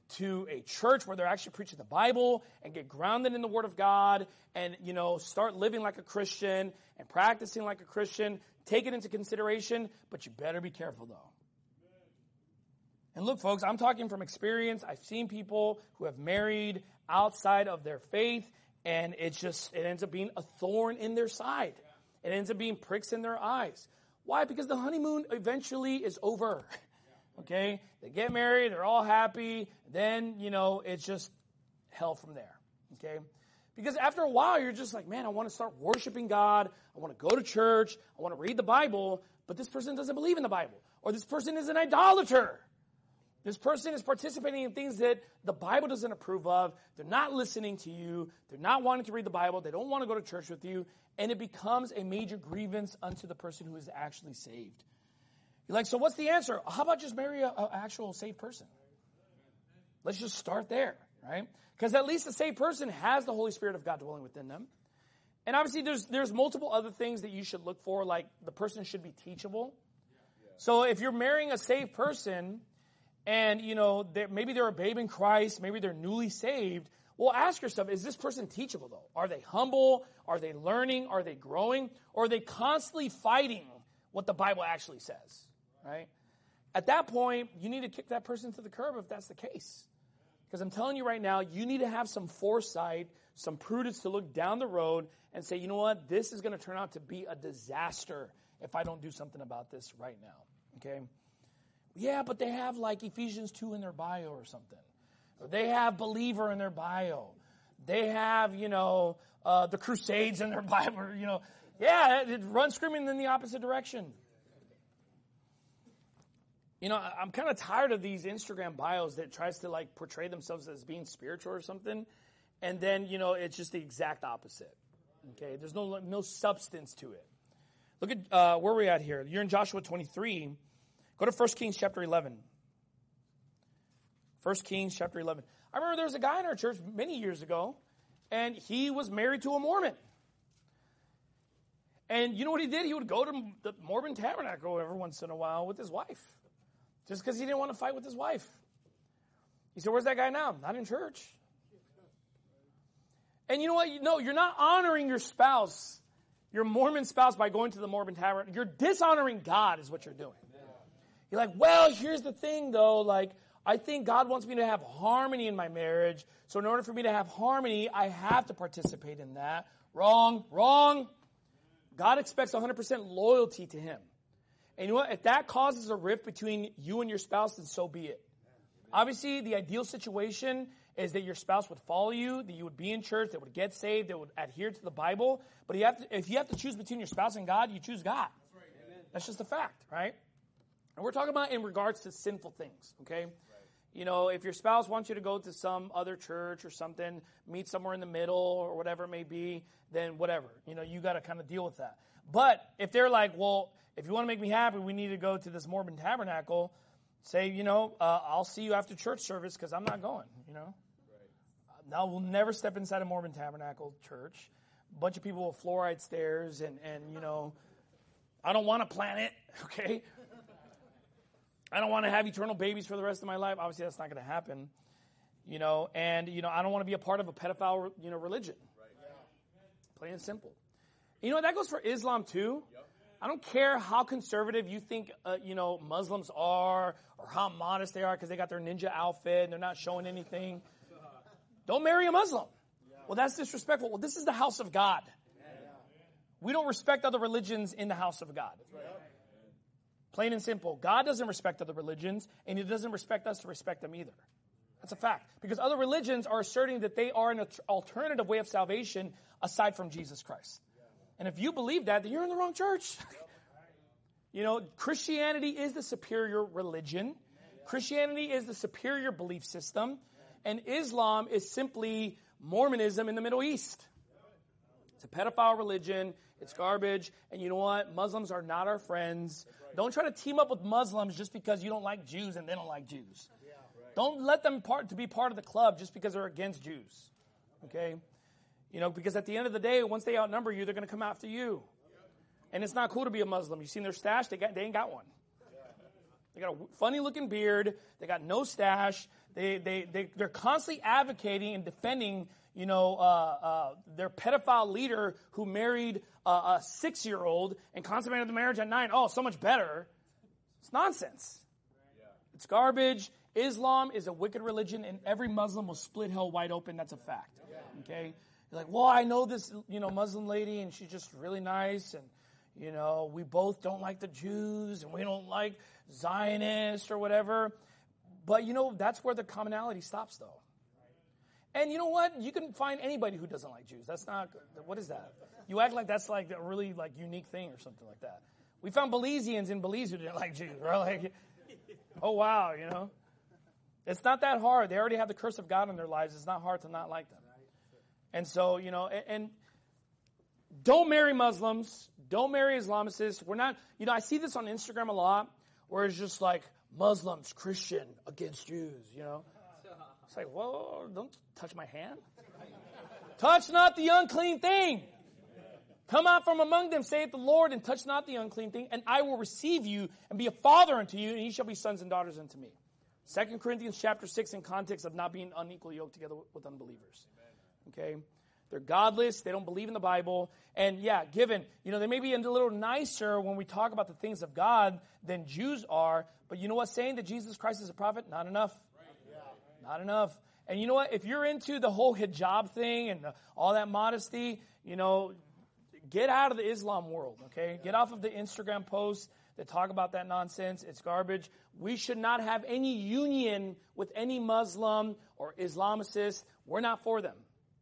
to a church where they're actually preaching the Bible and get grounded in the Word of God and, start living like a Christian and practicing like a Christian. Take it into consideration, but you better be careful, though. And look, folks, I'm talking from experience. I've seen people who have married outside of their faith, and it ends up being a thorn in their side. It ends up being pricks in their eyes. Why? Because the honeymoon eventually is over. Okay? They get married, they're all happy, then, it's just hell from there. Okay? Because after a while, you're just like, man, I want to start worshiping God. I want to go to church. I want to read the Bible, but this person doesn't believe in the Bible. Or this person is an idolater. This person is participating in things that the Bible doesn't approve of. They're not listening to you. They're not wanting to read the Bible. They don't want to go to church with you. And it becomes a major grievance unto the person who is actually saved. You're like, so what's the answer? How about just marry an actual saved person? Let's just start there, right? Because at least the saved person has the Holy Spirit of God dwelling within them. And obviously there's multiple other things that you should look for, like the person should be teachable. So if you're marrying a saved person, and, maybe they're a babe in Christ, maybe they're newly saved, well, ask yourself, is this person teachable, though? Are they humble? Are they learning? Are they growing? Or are they constantly fighting what the Bible actually says, right? At that point, you need to kick that person to the curb if that's the case. Because I'm telling you right now, you need to have some foresight, some prudence to look down the road and say, you know what, this is going to turn out to be a disaster if I don't do something about this right now, okay? Yeah, but they have like Ephesians 2 in their bio or something. Or they have believer in their bio. They have, the Crusades in their Bible, Yeah, it runs screaming in the opposite direction. I'm kind of tired of these Instagram bios that tries to like portray themselves as being spiritual or something. And then, it's just the exact opposite. Okay, there's no substance to it. Look at where we're at here. You're in Joshua 23. Go to 1 Kings chapter 11. 1 Kings chapter 11. I remember there was a guy in our church many years ago, and he was married to a Mormon. And you know what he did? He would go to the Mormon Tabernacle every once in a while with his wife, just because he didn't want to fight with his wife. He said, where's that guy now? Not in church. And you know what? No, you're not honoring your spouse, your Mormon spouse, by going to the Mormon Tabernacle. You're dishonoring God is what you're doing. You're like, well, here's the thing, though. Like, I think God wants me to have harmony in my marriage. So in order for me to have harmony, I have to participate in that. Wrong. God expects 100% loyalty to him. And you know what? If that causes a rift between you and your spouse, then so be it. Obviously, the ideal situation is that your spouse would follow you, that you would be in church, that would get saved, that would adhere to the Bible. But if you have to choose between your spouse and God, you choose God. That's just a fact, right? And we're talking about in regards to sinful things, okay? Right. If your spouse wants you to go to some other church or something, meet somewhere in the middle or whatever it may be, then whatever. You got to kind of deal with that. But if they're like, well, if you want to make me happy, we need to go to this Mormon Tabernacle, say, I'll see you after church service because I'm not going, Right. Now, we'll never step inside a Mormon Tabernacle church. A bunch of people with fluoride stairs and I don't want to plan it, okay? I don't want to have eternal babies for the rest of my life. Obviously, that's not going to happen, and I don't want to be a part of a pedophile, religion. Right. Plain and simple. That goes for Islam too. Yep. I don't care how conservative you think, Muslims are or how modest they are because they got their ninja outfit and they're not showing anything. Don't marry a Muslim. Yeah. Well, that's disrespectful. Well, this is the house of God. Yeah. We don't respect other religions in the house of God. That's right. Plain and simple. God doesn't respect other religions, and he doesn't respect us to respect them either. That's a fact. Because other religions are asserting that they are an alternative way of salvation aside from Jesus Christ. And if you believe that, then you're in the wrong church. Christianity is the superior religion. Christianity is the superior belief system. And Islam is simply Mormonism in the Middle East. It's a pedophile religion. It's garbage. And you know what? Muslims are not our friends. Don't try to team up with Muslims just because you don't like Jews and they don't like Jews. Don't let them be part of the club just because they're against Jews. Okay? Because at the end of the day, once they outnumber you, they're going to come after you. And it's not cool to be a Muslim. You've seen their stash? They ain't got one. They got a funny looking beard. They got no stash. They're constantly advocating and defending, their pedophile leader who married a 6-year-old and consummated the marriage at 9. Oh, so much better. It's nonsense. It's garbage. Islam is a wicked religion, and every Muslim will split hell wide open. That's a fact. Okay? You're like, well, I know this, Muslim lady, and she's just really nice, and, we both don't like the Jews, and we don't like Zionists or whatever. But, that's where the commonality stops, though. And you know what? You can find anybody who doesn't like Jews. That's not, what is that? You act like that's like a really unique thing or something like that. We found Belizeans in Belize who didn't like Jews. We're like, oh, wow, It's not that hard. They already have the curse of God in their lives. It's not hard to not like them. And so, and don't marry Muslims. Don't marry Islamists. We're not, I see this on Instagram a lot where it's just like Muslims, Christian against Jews, It's like, whoa, don't touch my hand. Touch not the unclean thing. Come out from among them, saith the Lord, and touch not the unclean thing, and I will receive you and be a father unto you, and ye shall be sons and daughters unto me. 2 Corinthians chapter 6 in context of not being unequally yoked together with unbelievers. Okay? They're godless. They don't believe in the Bible. And yeah, given, they may be a little nicer when we talk about the things of God than Jews are. But you know what? Saying that Jesus Christ is a prophet, not enough. Not enough. And you know what? If you're into the whole hijab thing and all that modesty, get out of the Islam world, okay? Get off of the Instagram posts that talk about that nonsense. It's garbage. We should not have any union with any Muslim or Islamicist. We're not for them.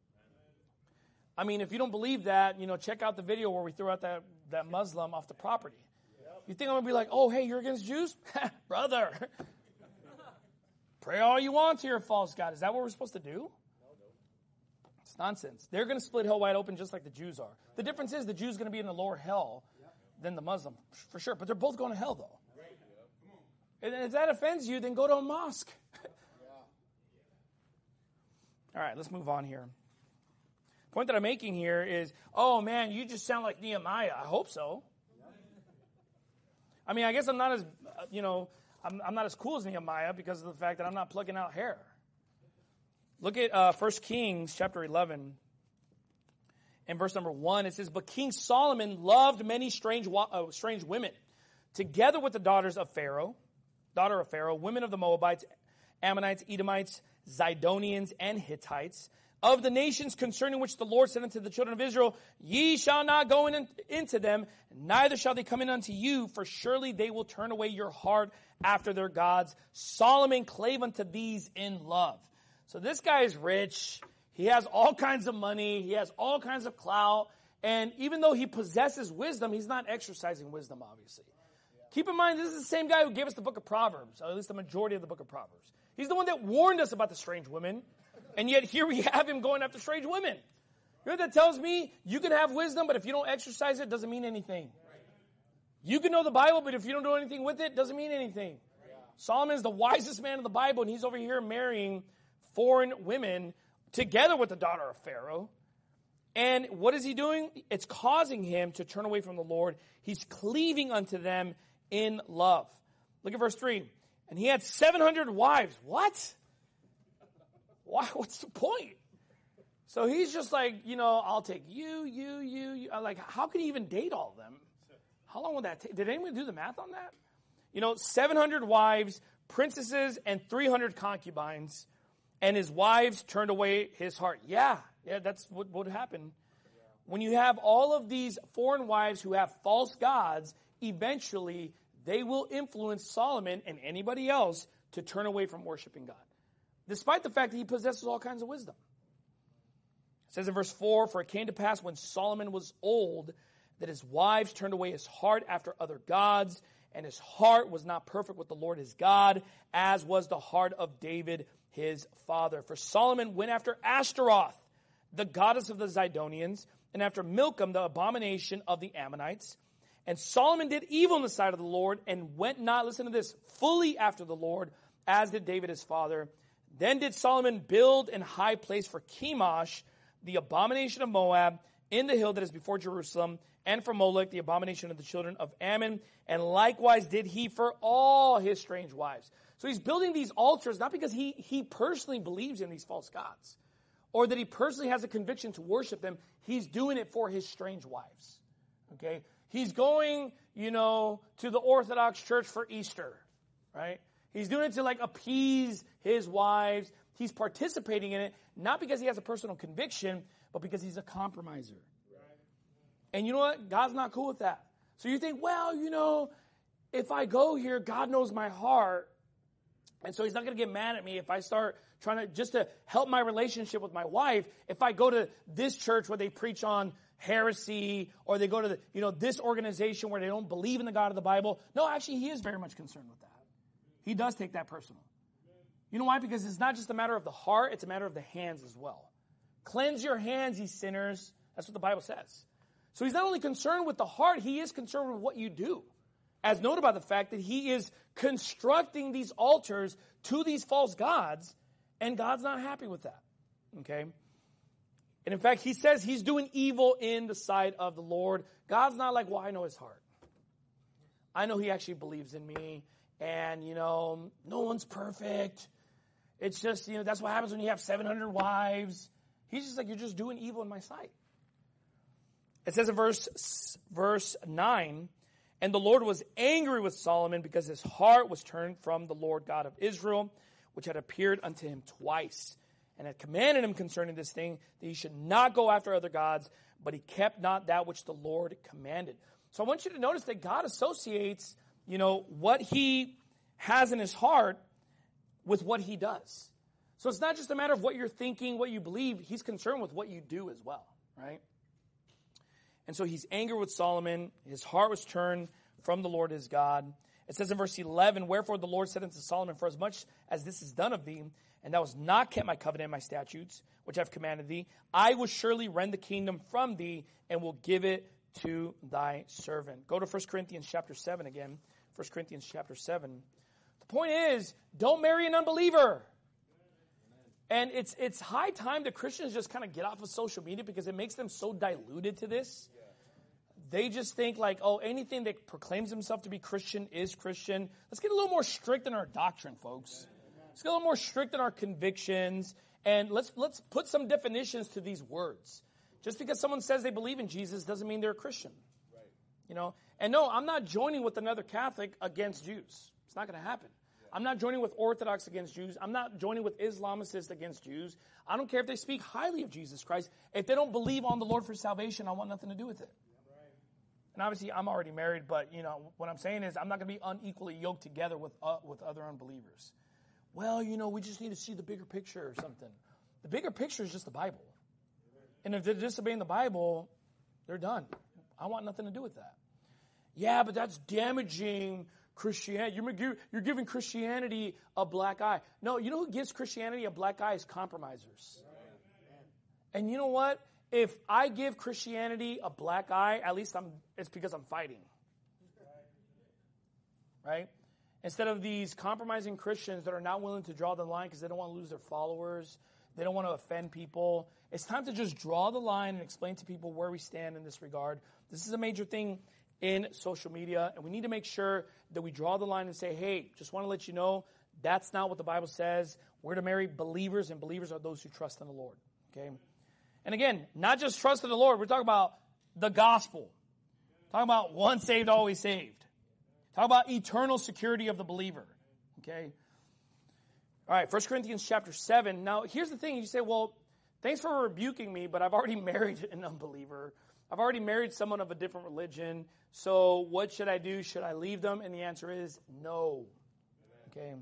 I mean, if you don't believe that, check out the video where we threw out that Muslim off the property. You think I'm going to be like, oh, hey, you're against Jews? Brother. Pray all you want to your false God. Is that what we're supposed to do? It's nonsense. They're going to split hell wide open just like the Jews are. The difference is the Jew's going to be in the lower hell than the Muslim, for sure. But they're both going to hell, though. And if that offends you, then go to a mosque. All right, let's move on here. The point that I'm making here is, oh, man, you just sound like Nehemiah. I hope so. I mean, I guess I'm not as, I'm not as cool as Nehemiah because of the fact that I'm not plucking out hair. Look at 1 Kings chapter 11 and verse number 1. It says, but King Solomon loved many strange women, together with the daughter of Pharaoh, women of the Moabites, Ammonites, Edomites, Zidonians, and Hittites, of the nations concerning which the Lord said unto the children of Israel, ye shall not go into them, neither shall they come in unto you, for surely they will turn away your heart after their gods. Solomon clave unto these in love. So this guy is rich. He has all kinds of money. He has all kinds of clout. And even though he possesses wisdom, he's not exercising wisdom, obviously. Keep in mind, this is the same guy who gave us the book of Proverbs, or at least the majority of the book of Proverbs. He's the one that warned us about the strange women. And yet here we have him going after strange women. You know what that tells me? You can have wisdom, but if you don't exercise it, it doesn't mean anything. You can know the Bible, but if you don't do anything with it, it doesn't mean anything. Solomon is the wisest man in the Bible, and he's over here marrying foreign women together with the daughter of Pharaoh. And what is he doing? It's causing him to turn away from the Lord. He's cleaving unto them in love. Look at verse 3. And he had 700 wives. What? Why? What's the point? So he's just like, I'll take you. Like, how can he even date all of them? How long would that take? Did anyone do the math on that? 700 wives, princesses, and 300 concubines, and his wives turned away his heart. Yeah, that's what would happen. When you have all of these foreign wives who have false gods, eventually they will influence Solomon and anybody else to turn away from worshiping God, despite the fact that he possesses all kinds of wisdom. It says in verse 4, for it came to pass when Solomon was old that his wives turned away his heart after other gods, and his heart was not perfect with the Lord his God, as was the heart of David his father. For Solomon went after Ashtaroth, the goddess of the Zidonians, and after Milcom, the abomination of the Ammonites. And Solomon did evil in the sight of the Lord, and went not, listen to this, fully after the Lord, as did David his father. Then did Solomon build an high place for Chemosh, the abomination of Moab, in the hill that is before Jerusalem, and for Molech, the abomination of the children of Ammon, and likewise did he for all his strange wives. So he's building these altars not because he personally believes in these false gods, or that he personally has a conviction to worship them. He's doing it for his strange wives. Okay? He's going, to the Orthodox Church for Easter, right? He's doing it to appease his wives. He's participating in it, not because he has a personal conviction, but because he's a compromiser. And you know what? God's not cool with that. So you think, if I go here, God knows my heart. And so he's not going to get mad at me if I start trying to help my relationship with my wife. If I go to this church where they preach on heresy, or they go to this organization where they don't believe in the God of the Bible. No, actually, he is very much concerned with that. He does take that personal. You know why? Because it's not just a matter of the heart, it's a matter of the hands as well. Cleanse your hands, ye sinners. That's what the Bible says. So he's not only concerned with the heart, he is concerned with what you do. As noted by the fact that he is constructing these altars to these false gods, and God's not happy with that. Okay? And in fact, he says he's doing evil in the sight of the Lord. God's not like, I know his heart. I know he actually believes in me. And, no one's perfect. It's just, that's what happens when you have 700 wives. He's just like, you're just doing evil in my sight. It says in verse 9, and the Lord was angry with Solomon because his heart was turned from the Lord God of Israel, which had appeared unto him twice, and had commanded him concerning this thing, that he should not go after other gods, but he kept not that which the Lord commanded. So I want you to notice that God associates, what he has in his heart with what he does. So it's not just a matter of what you're thinking, what you believe. He's concerned with what you do as well, right? And so he's angry with Solomon. His heart was turned from the Lord his God. It says in verse 11, wherefore the Lord said unto Solomon, for as much as this is done of thee, and thou hast not kept my covenant and my statutes, which I have commanded thee, I will surely rend the kingdom from thee, and will give it to thy servant. Go to 1 Corinthians chapter 7 again. 1 Corinthians chapter 7. The point is, don't marry an unbeliever. And it's high time that Christians just kind of get off of social media because it makes them so diluted to this. They just think anything that proclaims himself to be Christian is Christian. Let's get a little more strict in our doctrine, folks. Let's get a little more strict in our convictions. And let's put some definitions to these words. Just because someone says they believe in Jesus doesn't mean they're a Christian. And no, I'm not joining with another Catholic against Jews. It's not going to happen. I'm not joining with Orthodox against Jews. I'm not joining with Islamicists against Jews. I don't care if they speak highly of Jesus Christ. If they don't believe on the Lord for salvation, I want nothing to do with it. And obviously, I'm already married, but, what I'm saying is I'm not going to be unequally yoked together with other unbelievers. Well, we just need to see the bigger picture or something. The bigger picture is just the Bible. And if they're disobeying the Bible, they're done. I want nothing to do with that. Yeah, but that's damaging Christianity. You're giving Christianity a black eye. No, you know who gives Christianity a black eye is compromisers. And you know what? If I give Christianity a black eye, at least it's because I'm fighting. Right? Instead of these compromising Christians that are not willing to draw the line because they don't want to lose their followers, they don't want to offend people. It's time to just draw the line and explain to people where we stand in this regard. This is a major thing in social media, and we need to make sure that we draw the line and say, hey, just want to let you know, that's not what the Bible says. We're to marry believers, and believers are those who trust in the Lord. Okay? And again, not just trust in the Lord. We're talking about the gospel. Talking about once saved, always saved. Talking about eternal security of the believer. Okay? All right, 1 Corinthians chapter 7. Now, here's the thing. You say, well, thanks for rebuking me, but I've already married an unbeliever. I've already married someone of a different religion. So what should I do? Should I leave them? And the answer is no. Okay?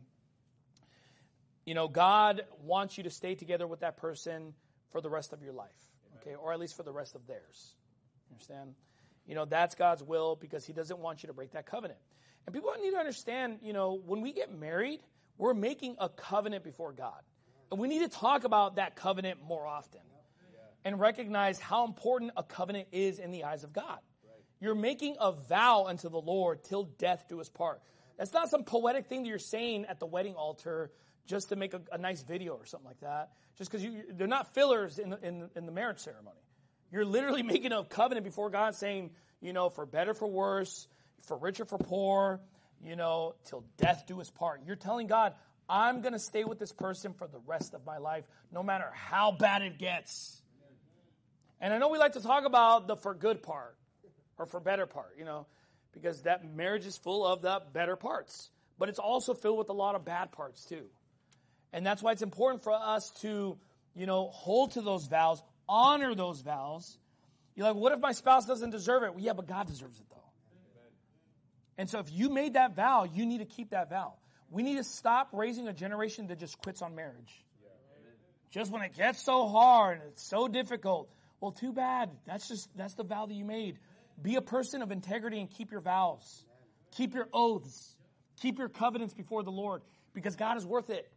God wants you to stay together with that person for the rest of your life. Okay? Or at least for the rest of theirs. Understand? That's God's will because he doesn't want you to break that covenant. And people need to understand, when we get married, we're making a covenant before God. And we need to talk about that covenant more often. And recognize how important a covenant is in the eyes of God. You're making a vow unto the Lord till death do us part. That's not some poetic thing that you're saying at the wedding altar just to make a nice video or something like that. Just because they're not fillers in the marriage ceremony. You're literally making a covenant before God saying, for better, for worse, for richer, for poor, till death do us part. You're telling God, I'm going to stay with this person for the rest of my life, no matter how bad it gets. And I know we like to talk about the for good part or for better part, because that marriage is full of the better parts. But it's also filled with a lot of bad parts too. And that's why it's important for us to, hold to those vows, honor those vows. You're like, what if my spouse doesn't deserve it? Well, yeah, but God deserves it though. Amen. And so if you made that vow, you need to keep that vow. We need to stop raising a generation that just quits on marriage. Yeah. Just when it gets so hard and it's so difficult. Well, too bad. That's the vow that you made. Be a person of integrity and keep your vows. Keep your oaths. Keep your covenants before the Lord because God is worth it.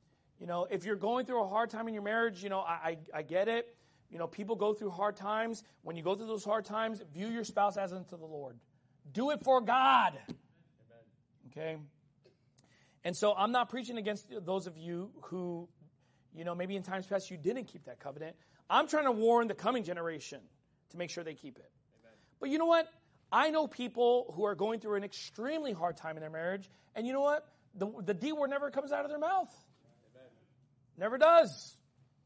If you're going through a hard time in your marriage, I get it. People go through hard times. When you go through those hard times, view your spouse as unto the Lord. Do it for God. Amen. Okay? And so I'm not preaching against those of you who, maybe in times past you didn't keep that covenant. I'm trying to warn the coming generation to make sure they keep it. Amen. But you know what? I know people who are going through an extremely hard time in their marriage, and you know what? The D word never comes out of their mouth. Amen. Never does.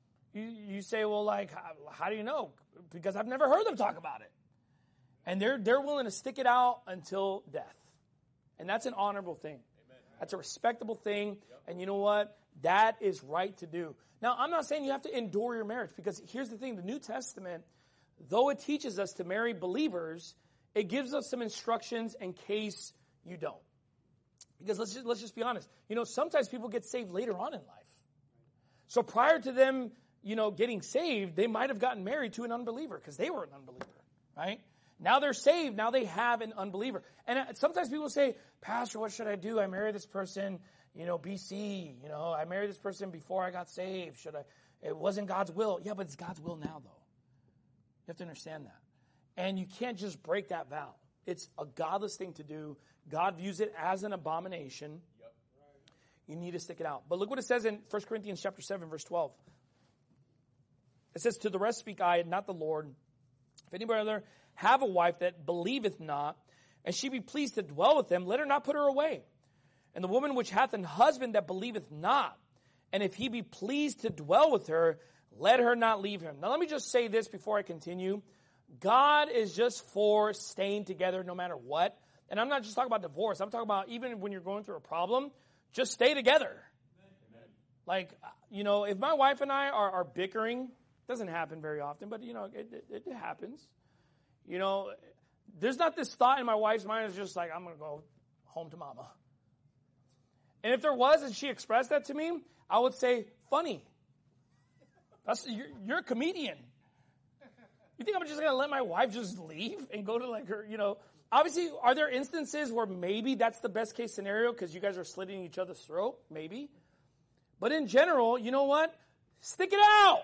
You say, well, like, how do you know? Because I've never heard them talk about it. And they're willing to stick it out until death. And that's an honorable thing. Amen. That's a respectable thing. Yep. And you know what? That is right to do. Now, I'm not saying you have to endure your marriage, because here's the thing. The New Testament, though it teaches us to marry believers, it gives us some instructions in case you don't. Because let's just be honest. Sometimes people get saved later on in life. So prior to them, getting saved, they might have gotten married to an unbeliever because they were an unbeliever, right? Now they're saved. Now they have an unbeliever. And sometimes people say, Pastor, what should I do? I married this person, BC. I married this person before I got saved. It wasn't God's will. Yeah, but it's God's will now, though. You have to understand that. And you can't just break that vow. It's a godless thing to do. God views it as an abomination. Yep. You need to stick it out. But look what it says in 1 Corinthians chapter 7, verse 12. It says, to the rest speak I, not the Lord. If any brother have a wife that believeth not, and she be pleased to dwell with him, let her not put her away. And the woman which hath an husband that believeth not, and if he be pleased to dwell with her, let her not leave him. Now let me just say this before I continue. God is just for staying together no matter what. And I'm not just talking about divorce. I'm talking about even when you're going through a problem, just stay together. Amen. Like, if my wife and I are bickering, doesn't happen very often, but, it happens. There's not this thought in my wife's mind is just like, I'm going to go home to mama. And if there was and she expressed that to me, I would say, funny. You're a comedian. You think I'm just going to let my wife just leave and go to like her, Obviously, are there instances where maybe that's the best case scenario because you guys are slitting each other's throat? Maybe. But in general, you know what? Stick it out.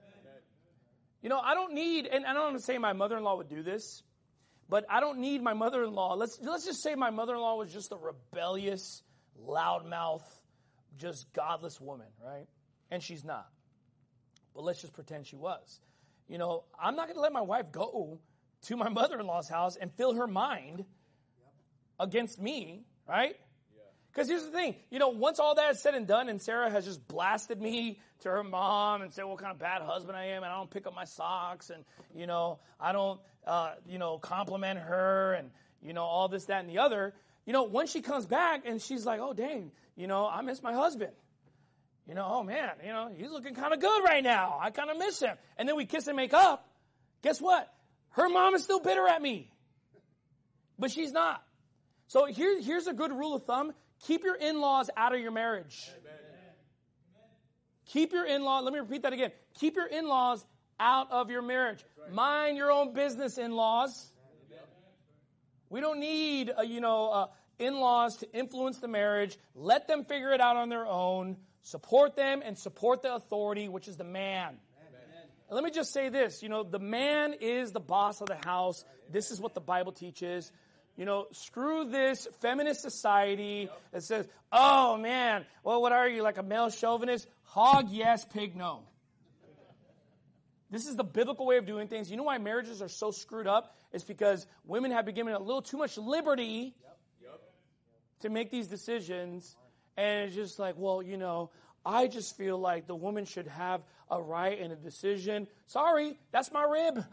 I don't need, and I don't want to say my mother-in-law would do this, but I don't need my mother-in-law. Let's just say my mother-in-law was just a rebellious, loudmouth, just godless woman, right? And she's not. But let's just pretend she was. I'm not going to let my wife go to my mother-in-law's house and fill her mind against me, right? Because here's the thing, once all that is said and done and Sarah has just blasted me to her mom and said what kind of bad husband I am and I don't pick up my socks and, I don't, compliment her and, all this, that, and the other, when she comes back and she's like, oh, dang, I miss my husband. Oh, man, he's looking kind of good right now. I kind of miss him. And then we kiss and make up. Guess what? Her mom is still bitter at me. But she's not. So here's a good rule of thumb. Keep your in-laws out of your marriage. Amen. Keep your in-laws, let me repeat that again. Keep your in-laws out of your marriage. Right. Mind your own business, in-laws. Amen. We don't need, in-laws to influence the marriage. Let them figure it out on their own. Support them and support the authority, which is the man. Amen. And let me just say this, the man is the boss of the house. This is what the Bible teaches. Screw this feminist society that says, oh, man, well, what are you, like a male chauvinist? Hog, yes, pig, no. This is the biblical way of doing things. You know why marriages are so screwed up? It's because women have been given a little too much liberty to make these decisions. And it's just like, well, you know, I just feel like the woman should have a right and a decision. Sorry, that's my rib.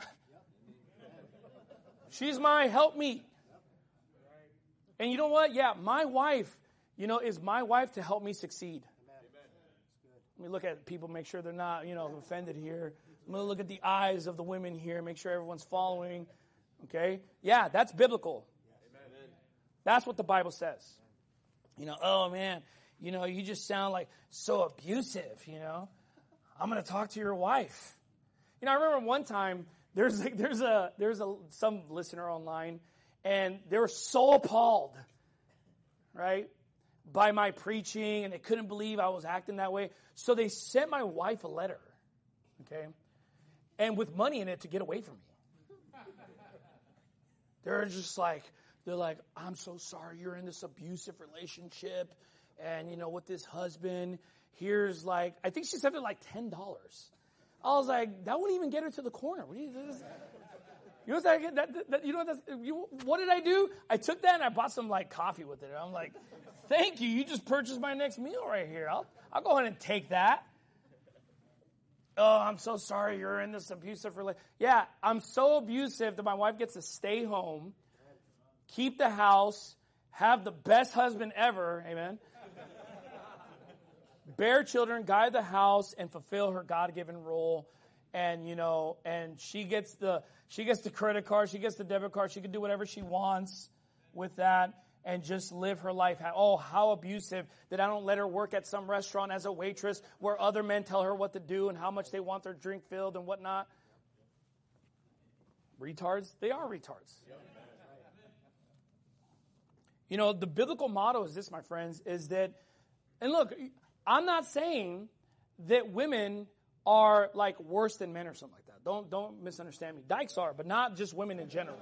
She's my helpmeet. And you know what? Yeah, my wife, you know, is my wife to help me succeed. Let me look at people, make sure they're not, you know, offended here. I'm going to look at the eyes of the women here, make sure everyone's following. Okay? Yeah, that's biblical. That's what the Bible says. You know, oh man, you know, you just sound like so abusive, you know. I'm going to talk to your wife. You know, I remember one time there's some listener online, and they were so appalled, right, by my preaching, and they couldn't believe I was acting that way. So they sent my wife a letter, okay, and with money in it to get away from me. They're like, I'm so sorry you're in this abusive relationship, and, you know, with this husband, here's like, I think she said it like $10. I was like, that wouldn't even get her to the corner. What do you do? You know what did I do? I took that and I bought some like coffee with it. I'm like, thank you. You just purchased my next meal right here. I'll go ahead and take that. Oh, I'm so sorry you're in this abusive relationship. Yeah, I'm so abusive that my wife gets to stay home, keep the house, have the best husband ever, amen, bear children, guide the house, and fulfill her God-given role. And, you know, and she gets the credit card, she gets the debit card, she can do whatever she wants with that and just live her life. Oh, how abusive that I don't let her work at some restaurant as a waitress where other men tell her what to do and how much they want their drink filled and whatnot. Retards? They are retards. You know, the biblical motto is this, my friends, is that, and look, I'm not saying that women are like worse than men or something like that. Don't misunderstand me. Dykes are, but not just women in general.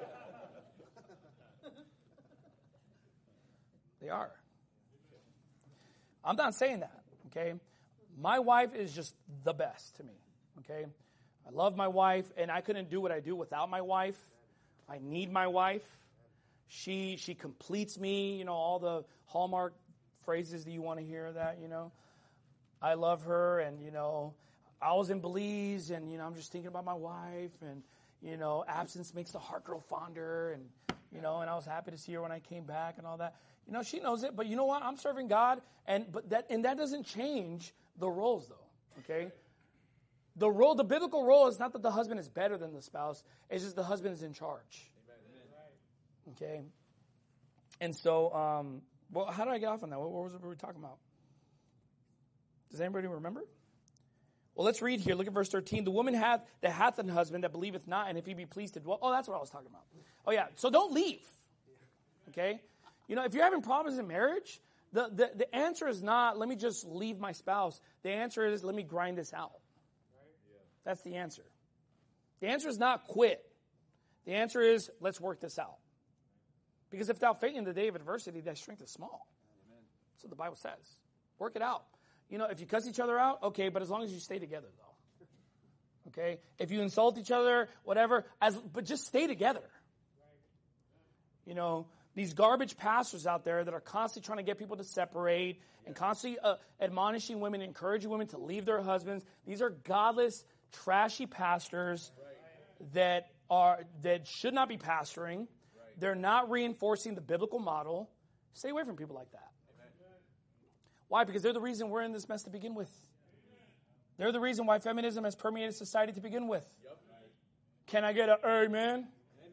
They are. I'm not saying that, okay? My wife is just the best to me, okay? I love my wife, and I couldn't do what I do without my wife. I need my wife. She completes me, you know, all the Hallmark phrases that you want to hear that, you know. I love her, and, you know, I was in Belize, and, you know, I'm just thinking about my wife, and, you know, absence makes the heart grow fonder, and, you know, and I was happy to see her when I came back and all that. You know, she knows it, but you know what? I'm serving God, and that doesn't change the roles, though, okay? The biblical role is not that the husband is better than the spouse. It's just the husband is in charge. Okay? And so, well, how did I get off on that? What was we talking about? Does anybody remember? Well, let's read here. Look at verse 13. The woman that hath an husband that believeth not, and if he be pleased to dwell. Oh, that's what I was talking about. Oh, yeah. So don't leave. Okay? You know, if you're having problems in marriage, the answer is not, let me just leave my spouse. The answer is, let me grind this out. That's the answer. The answer is not quit. The answer is, let's work this out. Because if thou faint in the day of adversity, thy strength is small. That's what the Bible says. Work it out. You know, if you cuss each other out, okay, but as long as you stay together, though. Okay? If you insult each other, whatever, but just stay together. You know, these garbage pastors out there that are constantly trying to get people to separate and constantly admonishing women, encouraging women to leave their husbands. These are godless, trashy pastors that should not be pastoring. They're not reinforcing the biblical model. Stay away from people like that. Why? Because they're the reason we're in this mess to begin with. They're the reason why feminism has permeated society to begin with. Can I get an amen?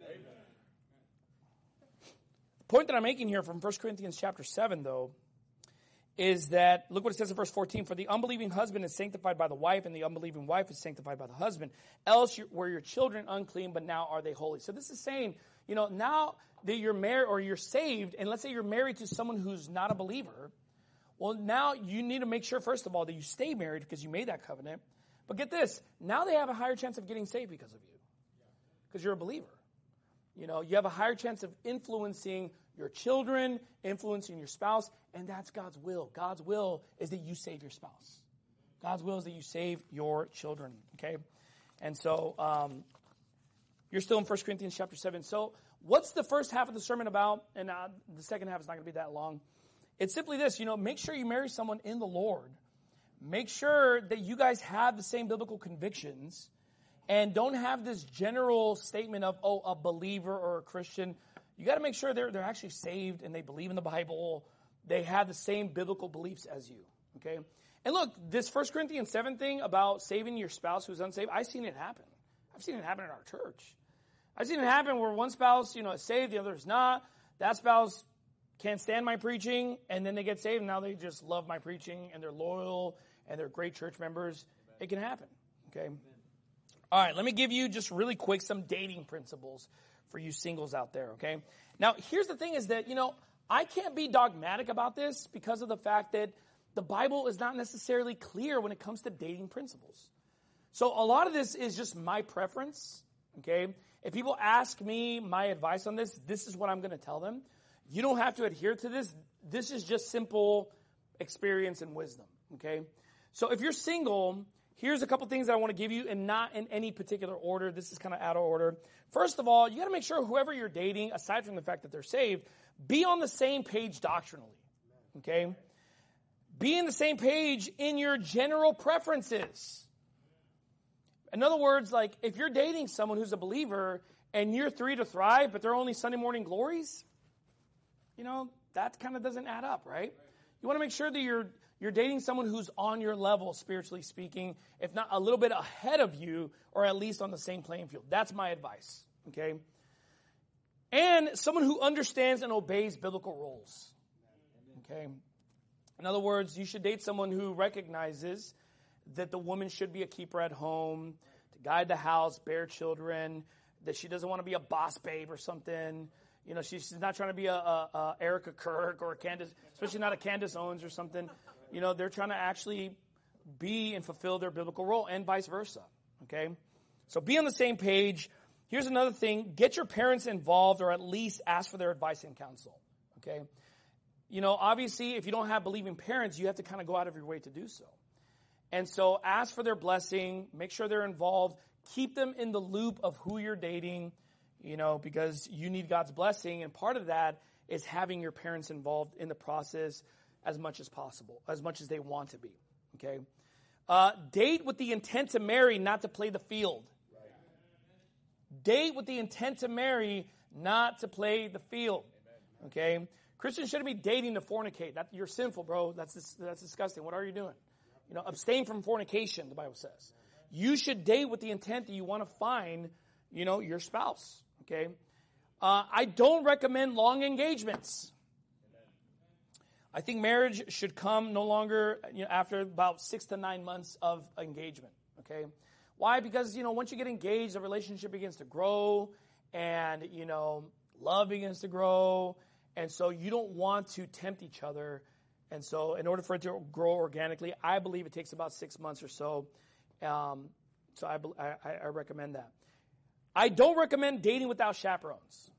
The point that I'm making here from 1 Corinthians chapter 7, though, is that, look what it says in verse 14, for the unbelieving husband is sanctified by the wife, and the unbelieving wife is sanctified by the husband. Else were your children unclean, but now are they holy. So this is saying, you know, now that you're married or you're saved, and let's say you're married to someone who's not a believer, well, now you need to make sure, first of all, that you stay married because you made that covenant. But get this, now they have a higher chance of getting saved because of you, because you're a believer. You know, you have a higher chance of influencing your children, influencing your spouse, and that's God's will. God's will is that you save your spouse. God's will is that you save your children, okay? And so you're still in 1 Corinthians chapter 7. So what's the first half of the sermon about? And the second half is not going to be that long. It's simply this, make sure you marry someone in the Lord. Make sure that you guys have the same biblical convictions and don't have this general statement of, a believer or a Christian. You got to make sure they're actually saved and they believe in the Bible. They have the same biblical beliefs as you, okay? And look, this 1 Corinthians 7 thing about saving your spouse who's unsaved, I've seen it happen. I've seen it happen in our church. I've seen it happen where one spouse, is saved, the other is not. That spouse can't stand my preaching, and then they get saved, and now they just love my preaching, and they're loyal, and they're great church members. It can happen, okay? All right, let me give you just really quick some dating principles for you singles out there, okay? Now, here's the thing is that, I can't be dogmatic about this because of the fact that the Bible is not necessarily clear when it comes to dating principles. So a lot of this is just my preference, okay? If people ask me my advice on this, this is what I'm going to tell them. You don't have to adhere to this. This is just simple experience and wisdom, okay? So if you're single, here's a couple things that I want to give you, and not in any particular order. This is kind of out of order. First of all, you got to make sure whoever you're dating, aside from the fact that they're saved, be on the same page doctrinally, okay? Be in the same page in your general preferences. In other words, like if you're dating someone who's a believer and you're 3 to thrive, but they're only Sunday morning glories, that kind of doesn't add up, right? You want to make sure that you're dating someone who's on your level, spiritually speaking, if not a little bit ahead of you, or at least on the same playing field. That's my advice, okay? And someone who understands and obeys biblical roles, okay? In other words, you should date someone who recognizes that the woman should be a keeper at home, to guide the house, bear children, that she doesn't want to be a boss babe or something. She's not trying to be a Erica Kirk or a Candace, especially not a Candace Owens or something. They're trying to actually be and fulfill their biblical role, and vice versa, okay? So be on the same page. Here's another thing. Get your parents involved, or at least ask for their advice and counsel, okay? Obviously, if you don't have believing parents, you have to kind of go out of your way to do so. And so ask for their blessing. Make sure they're involved. Keep them in the loop of who you're dating, because you need God's blessing. And part of that is having your parents involved in the process as much as possible, as much as they want to be, okay? Date with the intent to marry, not to play the field. Date with the intent to marry, not to play the field, okay? Christians shouldn't be dating to fornicate. You're sinful, bro. That's disgusting. What are you doing? Abstain from fornication, the Bible says. You should date with the intent that you want to find, your spouse, okay? I don't recommend long engagements. I think marriage should come no longer, after about 6 to 9 months of engagement, okay? Why? Because, once you get engaged, the relationship begins to grow, and, love begins to grow, and so you don't want to tempt each other. And so in order for it to grow organically, I believe it takes about 6 months or so. So I recommend that. I don't recommend dating without chaperones.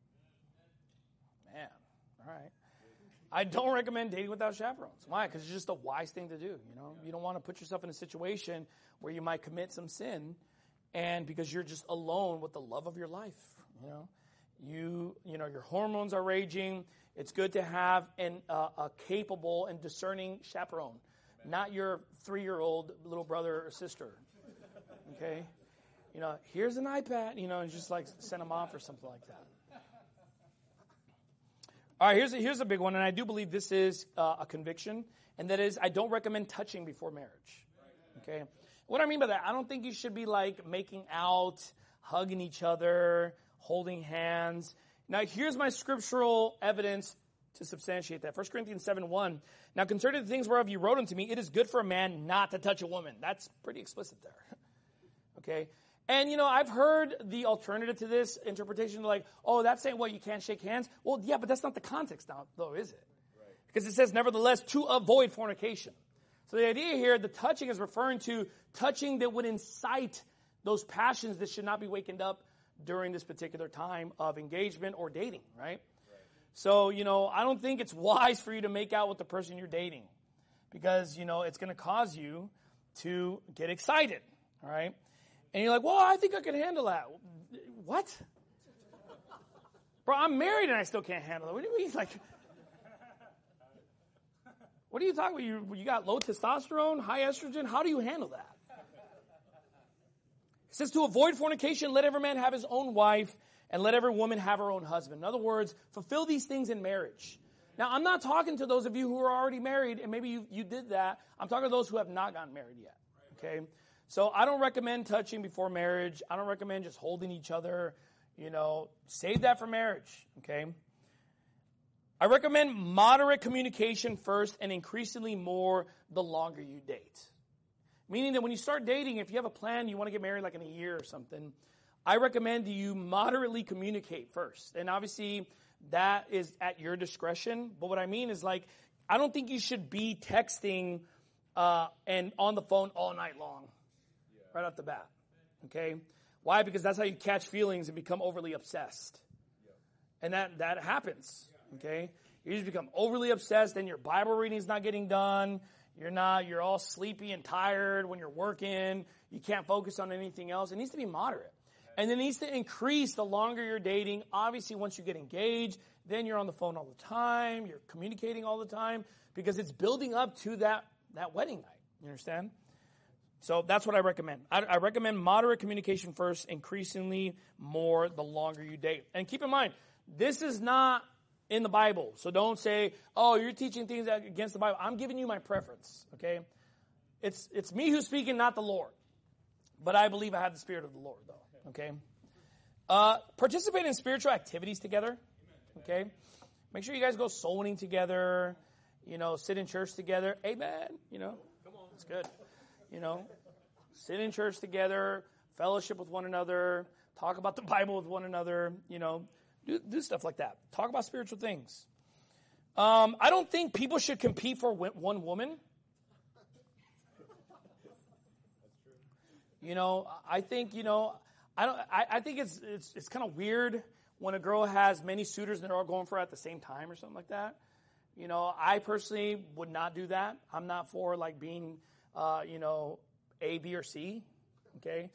Man, all right. I don't recommend dating without chaperones. Why? Because it's just a wise thing to do. You don't want to put yourself in a situation where you might commit some sin, and because you're just alone with the love of your life. Your hormones are raging. It's good to have a capable and discerning chaperone, not your 3-year-old little brother or sister. Okay, here's an iPad. And just like send them off or something like that. All right, here's a big one, and I do believe this is a conviction, and that is I don't recommend touching before marriage. Okay, what I mean by that, I don't think you should be like making out, hugging each other, holding hands. Now, here's my scriptural evidence to substantiate that. 1 Corinthians 7:1. Now, concerning the things whereof you wrote unto me, it is good for a man not to touch a woman. That's pretty explicit there. Okay? And, I've heard the alternative to this interpretation, like, oh, that's saying, you can't shake hands? Well, yeah, but that's not the context now, though, is it? Right. Because it says, nevertheless, to avoid fornication. So the idea here, the touching is referring to touching that would incite those passions that should not be wakened up during this particular time of engagement or dating, right? So, I don't think it's wise for you to make out with the person you're dating because, it's going to cause you to get excited, all right? And you're like, well, I think I can handle that. What? Bro, I'm married and I still can't handle it. What do you mean? Like, what are you talking about? You got low testosterone, high estrogen? How do you handle that? It says to avoid fornication, let every man have his own wife, and let every woman have her own husband. In other words, fulfill these things in marriage. Now, I'm not talking to those of you who are already married, and maybe you did that. I'm talking to those who have not gotten married yet. Okay? So I don't recommend touching before marriage. I don't recommend just holding each other. Save that for marriage. Okay? I recommend moderate communication first and increasingly more the longer you date. Meaning that when you start dating, if you have a plan, you want to get married like in a year or something, I recommend you moderately communicate first. And obviously, that is at your discretion. But what I mean is, like, I don't think you should be texting and on the phone all night long, right off the bat. Okay? Why? Because that's how you catch feelings and become overly obsessed. And that happens. Okay? You just become overly obsessed, and your Bible reading is not getting done. You're all sleepy and tired when you're working. You can't focus on anything else. It needs to be moderate. And it needs to increase the longer you're dating. Obviously, once you get engaged, then you're on the phone all the time. You're communicating all the time because it's building up to that wedding night. You understand? So that's what I recommend. I recommend moderate communication first, increasingly more the longer you date. And keep in mind, this is not in the Bible. So don't say, oh, you're teaching things against the Bible. I'm giving you my preference, okay? It's me who's speaking, not the Lord. But I believe I have the Spirit of the Lord, though, okay? Participate in spiritual activities together, okay? Make sure you guys go soul winning together, sit in church together. Amen, Come on. It's good. Sit in church together, fellowship with one another, talk about the Bible with one another, Do stuff like that. Talk about spiritual things. I don't think people should compete for one woman. I think I think it's kind of weird when a girl has many suitors and they're all going for it at the same time or something like that. I personally would not do that. I'm not for like being A, B, or C. Okay.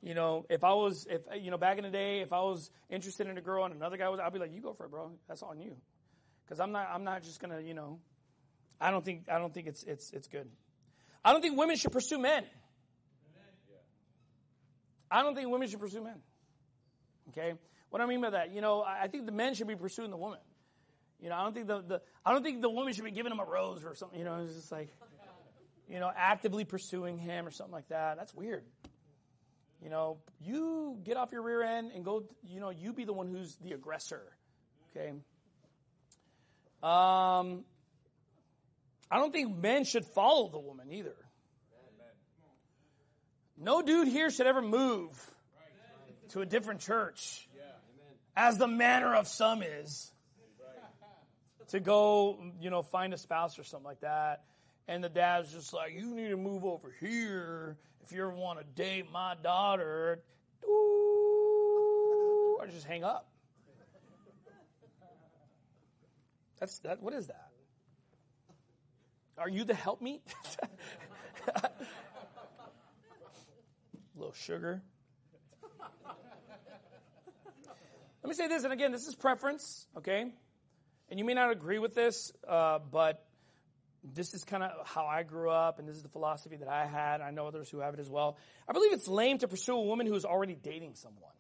Back in the day, if I was interested in a girl and another guy was, I'd be like, you go for it, bro. That's on you. Because I'm not just gonna, I don't think it's good. I don't think women should pursue men. I don't think women should pursue men. Okay? What I mean by that, I think the men should be pursuing the woman. I don't think the woman should be giving him a rose or something, it's just like, actively pursuing him or something like that. That's weird. You get off your rear end and go, you be the one who's the aggressor. Okay? I don't think men should follow the woman either. No dude here should ever move to a different church, as the manner of some is, to go, find a spouse or something like that. And the dad's just like, you need to move over here if you ever want to date my daughter. Or just hang up. What is that? Are you the helpmeet? A little sugar. Let me say this, and again, this is preference, okay? And you may not agree with this, but this is kind of how I grew up, and this is the philosophy that I had. I know others who have it as well. I believe it's lame to pursue a woman who is already dating someone.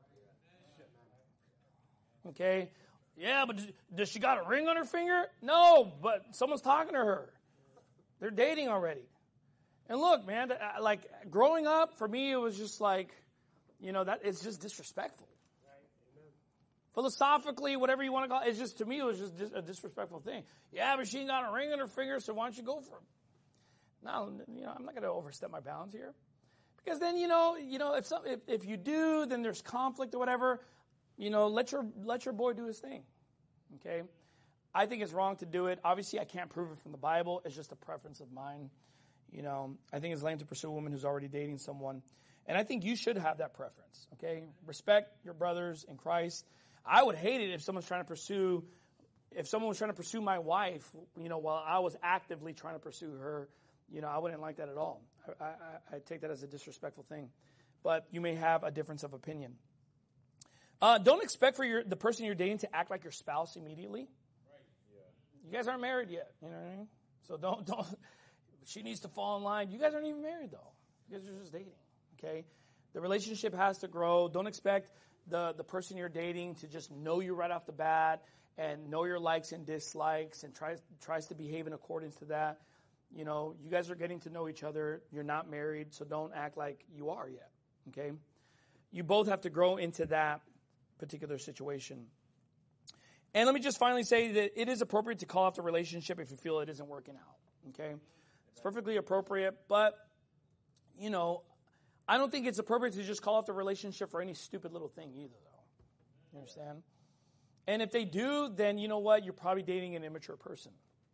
Okay? Yeah, but does she got a ring on her finger? No, but someone's talking to her. They're dating already. And look, man, like growing up, for me, it was just like, that it's just disrespectful. Philosophically, whatever you want to call it, to me, it was just a disrespectful thing. Yeah, but she ain't got a ring on her finger, so why don't you go for it? No, I'm not going to overstep my bounds here. Because then, if you do, then there's conflict or whatever. Let your boy do his thing. Okay? I think it's wrong to do it. Obviously, I can't prove it from the Bible. It's just a preference of mine. I think it's lame to pursue a woman who's already dating someone. And I think you should have that preference. Okay? Respect your brothers in Christ. I would hate it if someone was trying to pursue my wife, while I was actively trying to pursue her. I wouldn't like that at all. I take that as a disrespectful thing. but you may have a difference of opinion. Don't expect for the person you're dating to act like your spouse immediately. Right. Yeah. You guys aren't married yet. You know what I mean? So don't. She needs to fall in line. You guys aren't even married, though. You guys are just dating, okay? The relationship has to grow. Don't expect the person you're dating to just know you right off the bat and know your likes and dislikes and tries to behave in accordance to that. You know, you guys are getting to know each other. You're not married, so don't act like you are yet, okay? You both have to grow into that particular situation. And let me just finally say that it is appropriate to call off the relationship if you feel it isn't working out, okay? It's perfectly appropriate, but, you know, I don't think it's appropriate to just call off the relationship for any stupid little thing either, though. You understand? And if they do, then you know what? You're probably dating an immature person.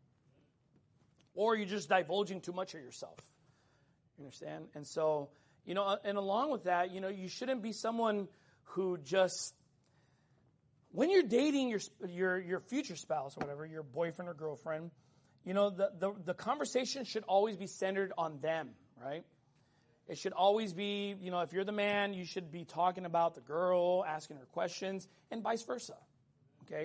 Or you're just divulging too much of yourself. You understand? And so, you know, and along with that, you know, you shouldn't be someone who just, when you're dating your future spouse or whatever, your boyfriend or girlfriend, you know, the conversation should always be centered on them, right? It should always be, you know, if you're the man, you should be talking about the girl, asking her questions, and vice versa, okay?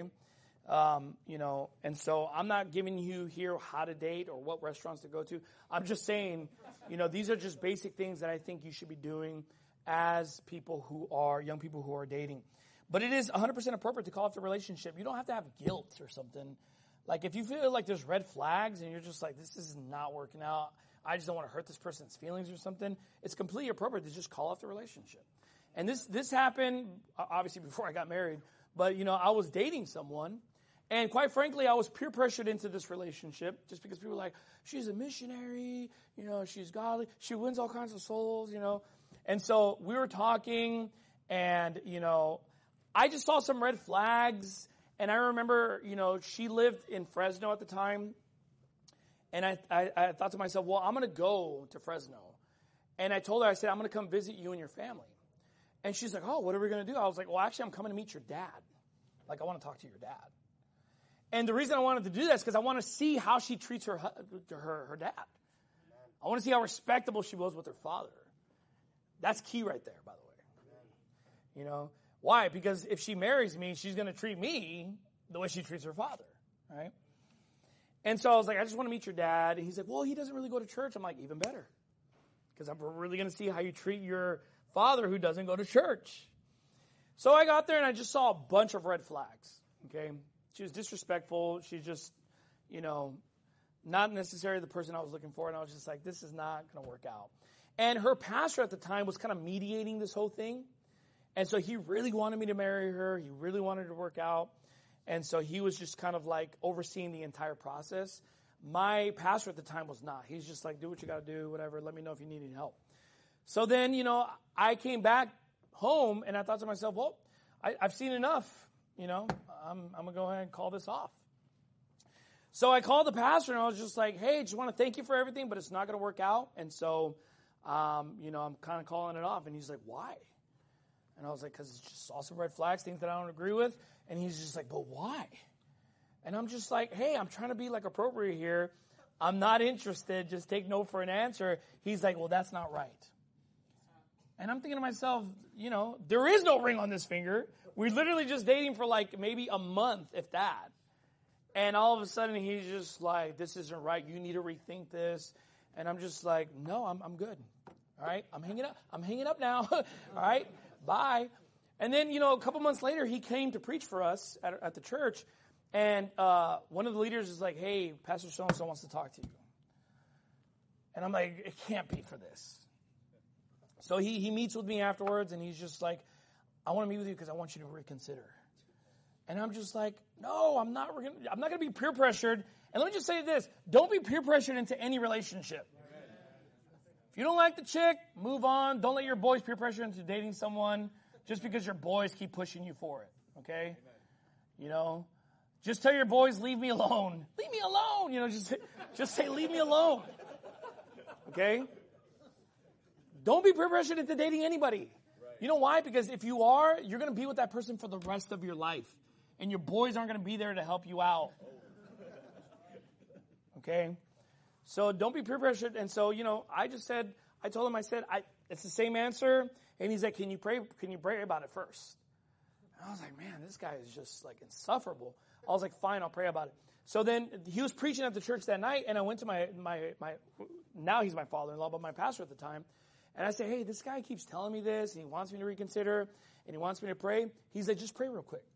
You know, and so I'm not giving you here how to date or what restaurants to go to. I'm just saying, you know, these are just basic things that I think you should be doing as young people who are dating. But it is 100% appropriate to call off the relationship. You don't have to have guilt or something. Like, if you feel like there's red flags and you're just like, this is not working out, I just don't want to hurt this person's feelings or something, it's completely appropriate to just call off the relationship. And this happened, obviously, before I got married. But, you know, I was dating someone, and quite frankly, I was peer pressured into this relationship just because people were like, she's a missionary, you know, she's godly, she wins all kinds of souls, you know. And so we were talking, and, you know, I just saw some red flags. And I remember, you know, she lived in Fresno at the time. And I thought to myself, well, I'm going to go to Fresno. And I told her, I said, I'm going to come visit you and your family. And she's like, oh, what are we going to do? I was like, well, actually, I'm coming to meet your dad. Like, I want to talk to your dad. And the reason I wanted to do that is because I want to see how she treats her dad. I want to see how respectable she was with her father. That's key right there, by the way. You know? Why? Because if she marries me, she's going to treat me the way she treats her father, right? And so I was like, I just want to meet your dad. And he's like, well, he doesn't really go to church. I'm like, even better. Because I'm really going to see how you treat your father who doesn't go to church. So I got there and I just saw a bunch of red flags, okay? She was disrespectful. She's just, you know, not necessarily the person I was looking for. And I was just like, this is not going to work out. And her pastor at the time was kind of mediating this whole thing. And so he really wanted me to marry her. He really wanted to work out. And so he was just kind of like overseeing the entire process. My pastor at the time was not. He's just like, do what you got to do, whatever. Let me know if you need any help. So then, you know, I came back home and I thought to myself, well, I've seen enough. You know, I'm going to go ahead and call this off. So I called the pastor and I was just like, hey, just want to thank you for everything, but it's not going to work out. And so, you know, I'm kind of calling it off. And he's like, why? And I was like, because it's just saw some red flags, things that I don't agree with. And he's just like, but why? And I'm just like, hey, I'm trying to be like appropriate here. I'm not interested. Just take no for an answer. He's like, well, that's not right. And I'm thinking to myself, you know, there is no ring on this finger. We're literally just dating for like maybe a month, if that. And all of a sudden he's just like, this isn't right. You need to rethink this. And I'm just like, no, I'm good. All right. I'm hanging up now. All right. Bye. And then, you know, a couple months later, he came to preach for us at the church. And one of the leaders is like, hey, Pastor so-and-so wants to talk to you. And I'm like, it can't be for this. So he meets with me afterwards, and he's just like, I want to meet with you because I want you to reconsider. And I'm just like, no, I'm not going to be peer pressured. And let me just say this. Don't be peer pressured into any relationship. If you don't like the chick, move on. Don't let your boys peer pressure into dating someone just because your boys keep pushing you for it, okay? You know, just tell your boys, leave me alone. Leave me alone. You know, just say, leave me alone, okay? Don't be peer pressured into dating anybody. You know why? Because if you are, you're going to be with that person for the rest of your life. And your boys aren't going to be there to help you out. Okay? So don't be peer pressured. And so, you know, I told him, it's the same answer. And he's like, can you pray about it first? And I was like, man, this guy is just like insufferable. I was like, fine, I'll pray about it. So then he was preaching at the church that night, and I went to my now he's my father-in-law, but my pastor at the time. And I said, hey, this guy keeps telling me this, and he wants me to reconsider, and he wants me to pray. He's like, just pray real quick.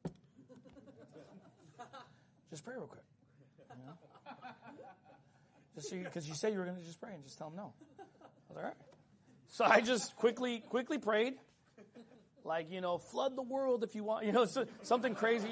Just pray real quick. You know? Just because you said you were going to just pray and just tell him no. I was like, all right. So I just quickly prayed. Like, flood the world if you want, something crazy,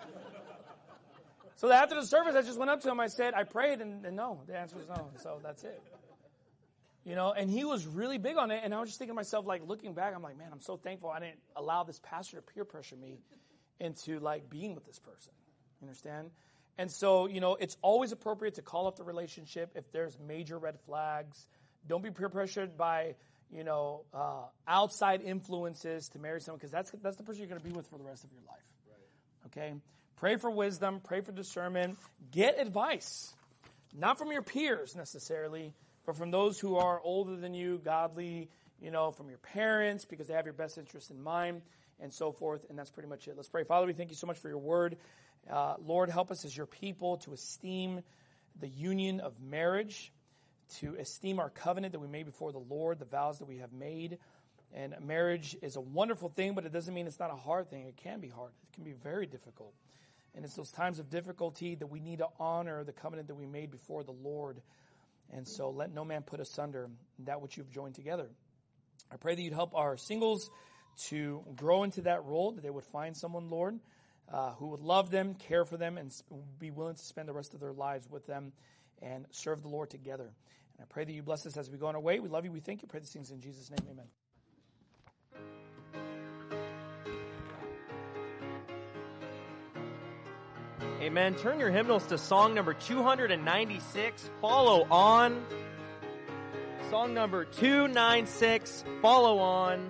So after the service, I just went up to him. I said, I prayed, and no, the answer was no. So that's it. And he was really big on it. And I was just thinking to myself, like, looking back, I'm like, man, I'm so thankful I didn't allow this pastor to peer pressure me into, like, being with this person. You understand? And so, it's always appropriate to call up the relationship if there's major red flags. Don't be peer pressured by, outside influences to marry someone, because that's the person you're going to be with for the rest of your life. Right. Okay? Pray for wisdom. Pray for discernment. Get advice. Not from your peers necessarily, but from those who are older than you, godly, from your parents, because they have your best interest in mind, and so forth. And that's pretty much it. Let's pray. Father, we thank you so much for your word. Lord, help us as your people to esteem the union of marriage, to esteem our covenant that we made before the Lord, the vows that we have made. And marriage is a wonderful thing, but it doesn't mean it's not a hard thing. It can be hard. It can be very difficult. And it's those times of difficulty that we need to honor the covenant that we made before the Lord. And so let no man put asunder that which you've joined together. I pray that you'd help our singles to grow into that role, that they would find someone, Lord, who would love them, care for them, and be willing to spend the rest of their lives with them and serve the Lord together. And I pray that you bless us as we go on our way. We love you. We thank you. Pray these things in Jesus' name. Amen. Amen. Turn your hymnals to song number 296, Follow On. Song number 296, Follow On.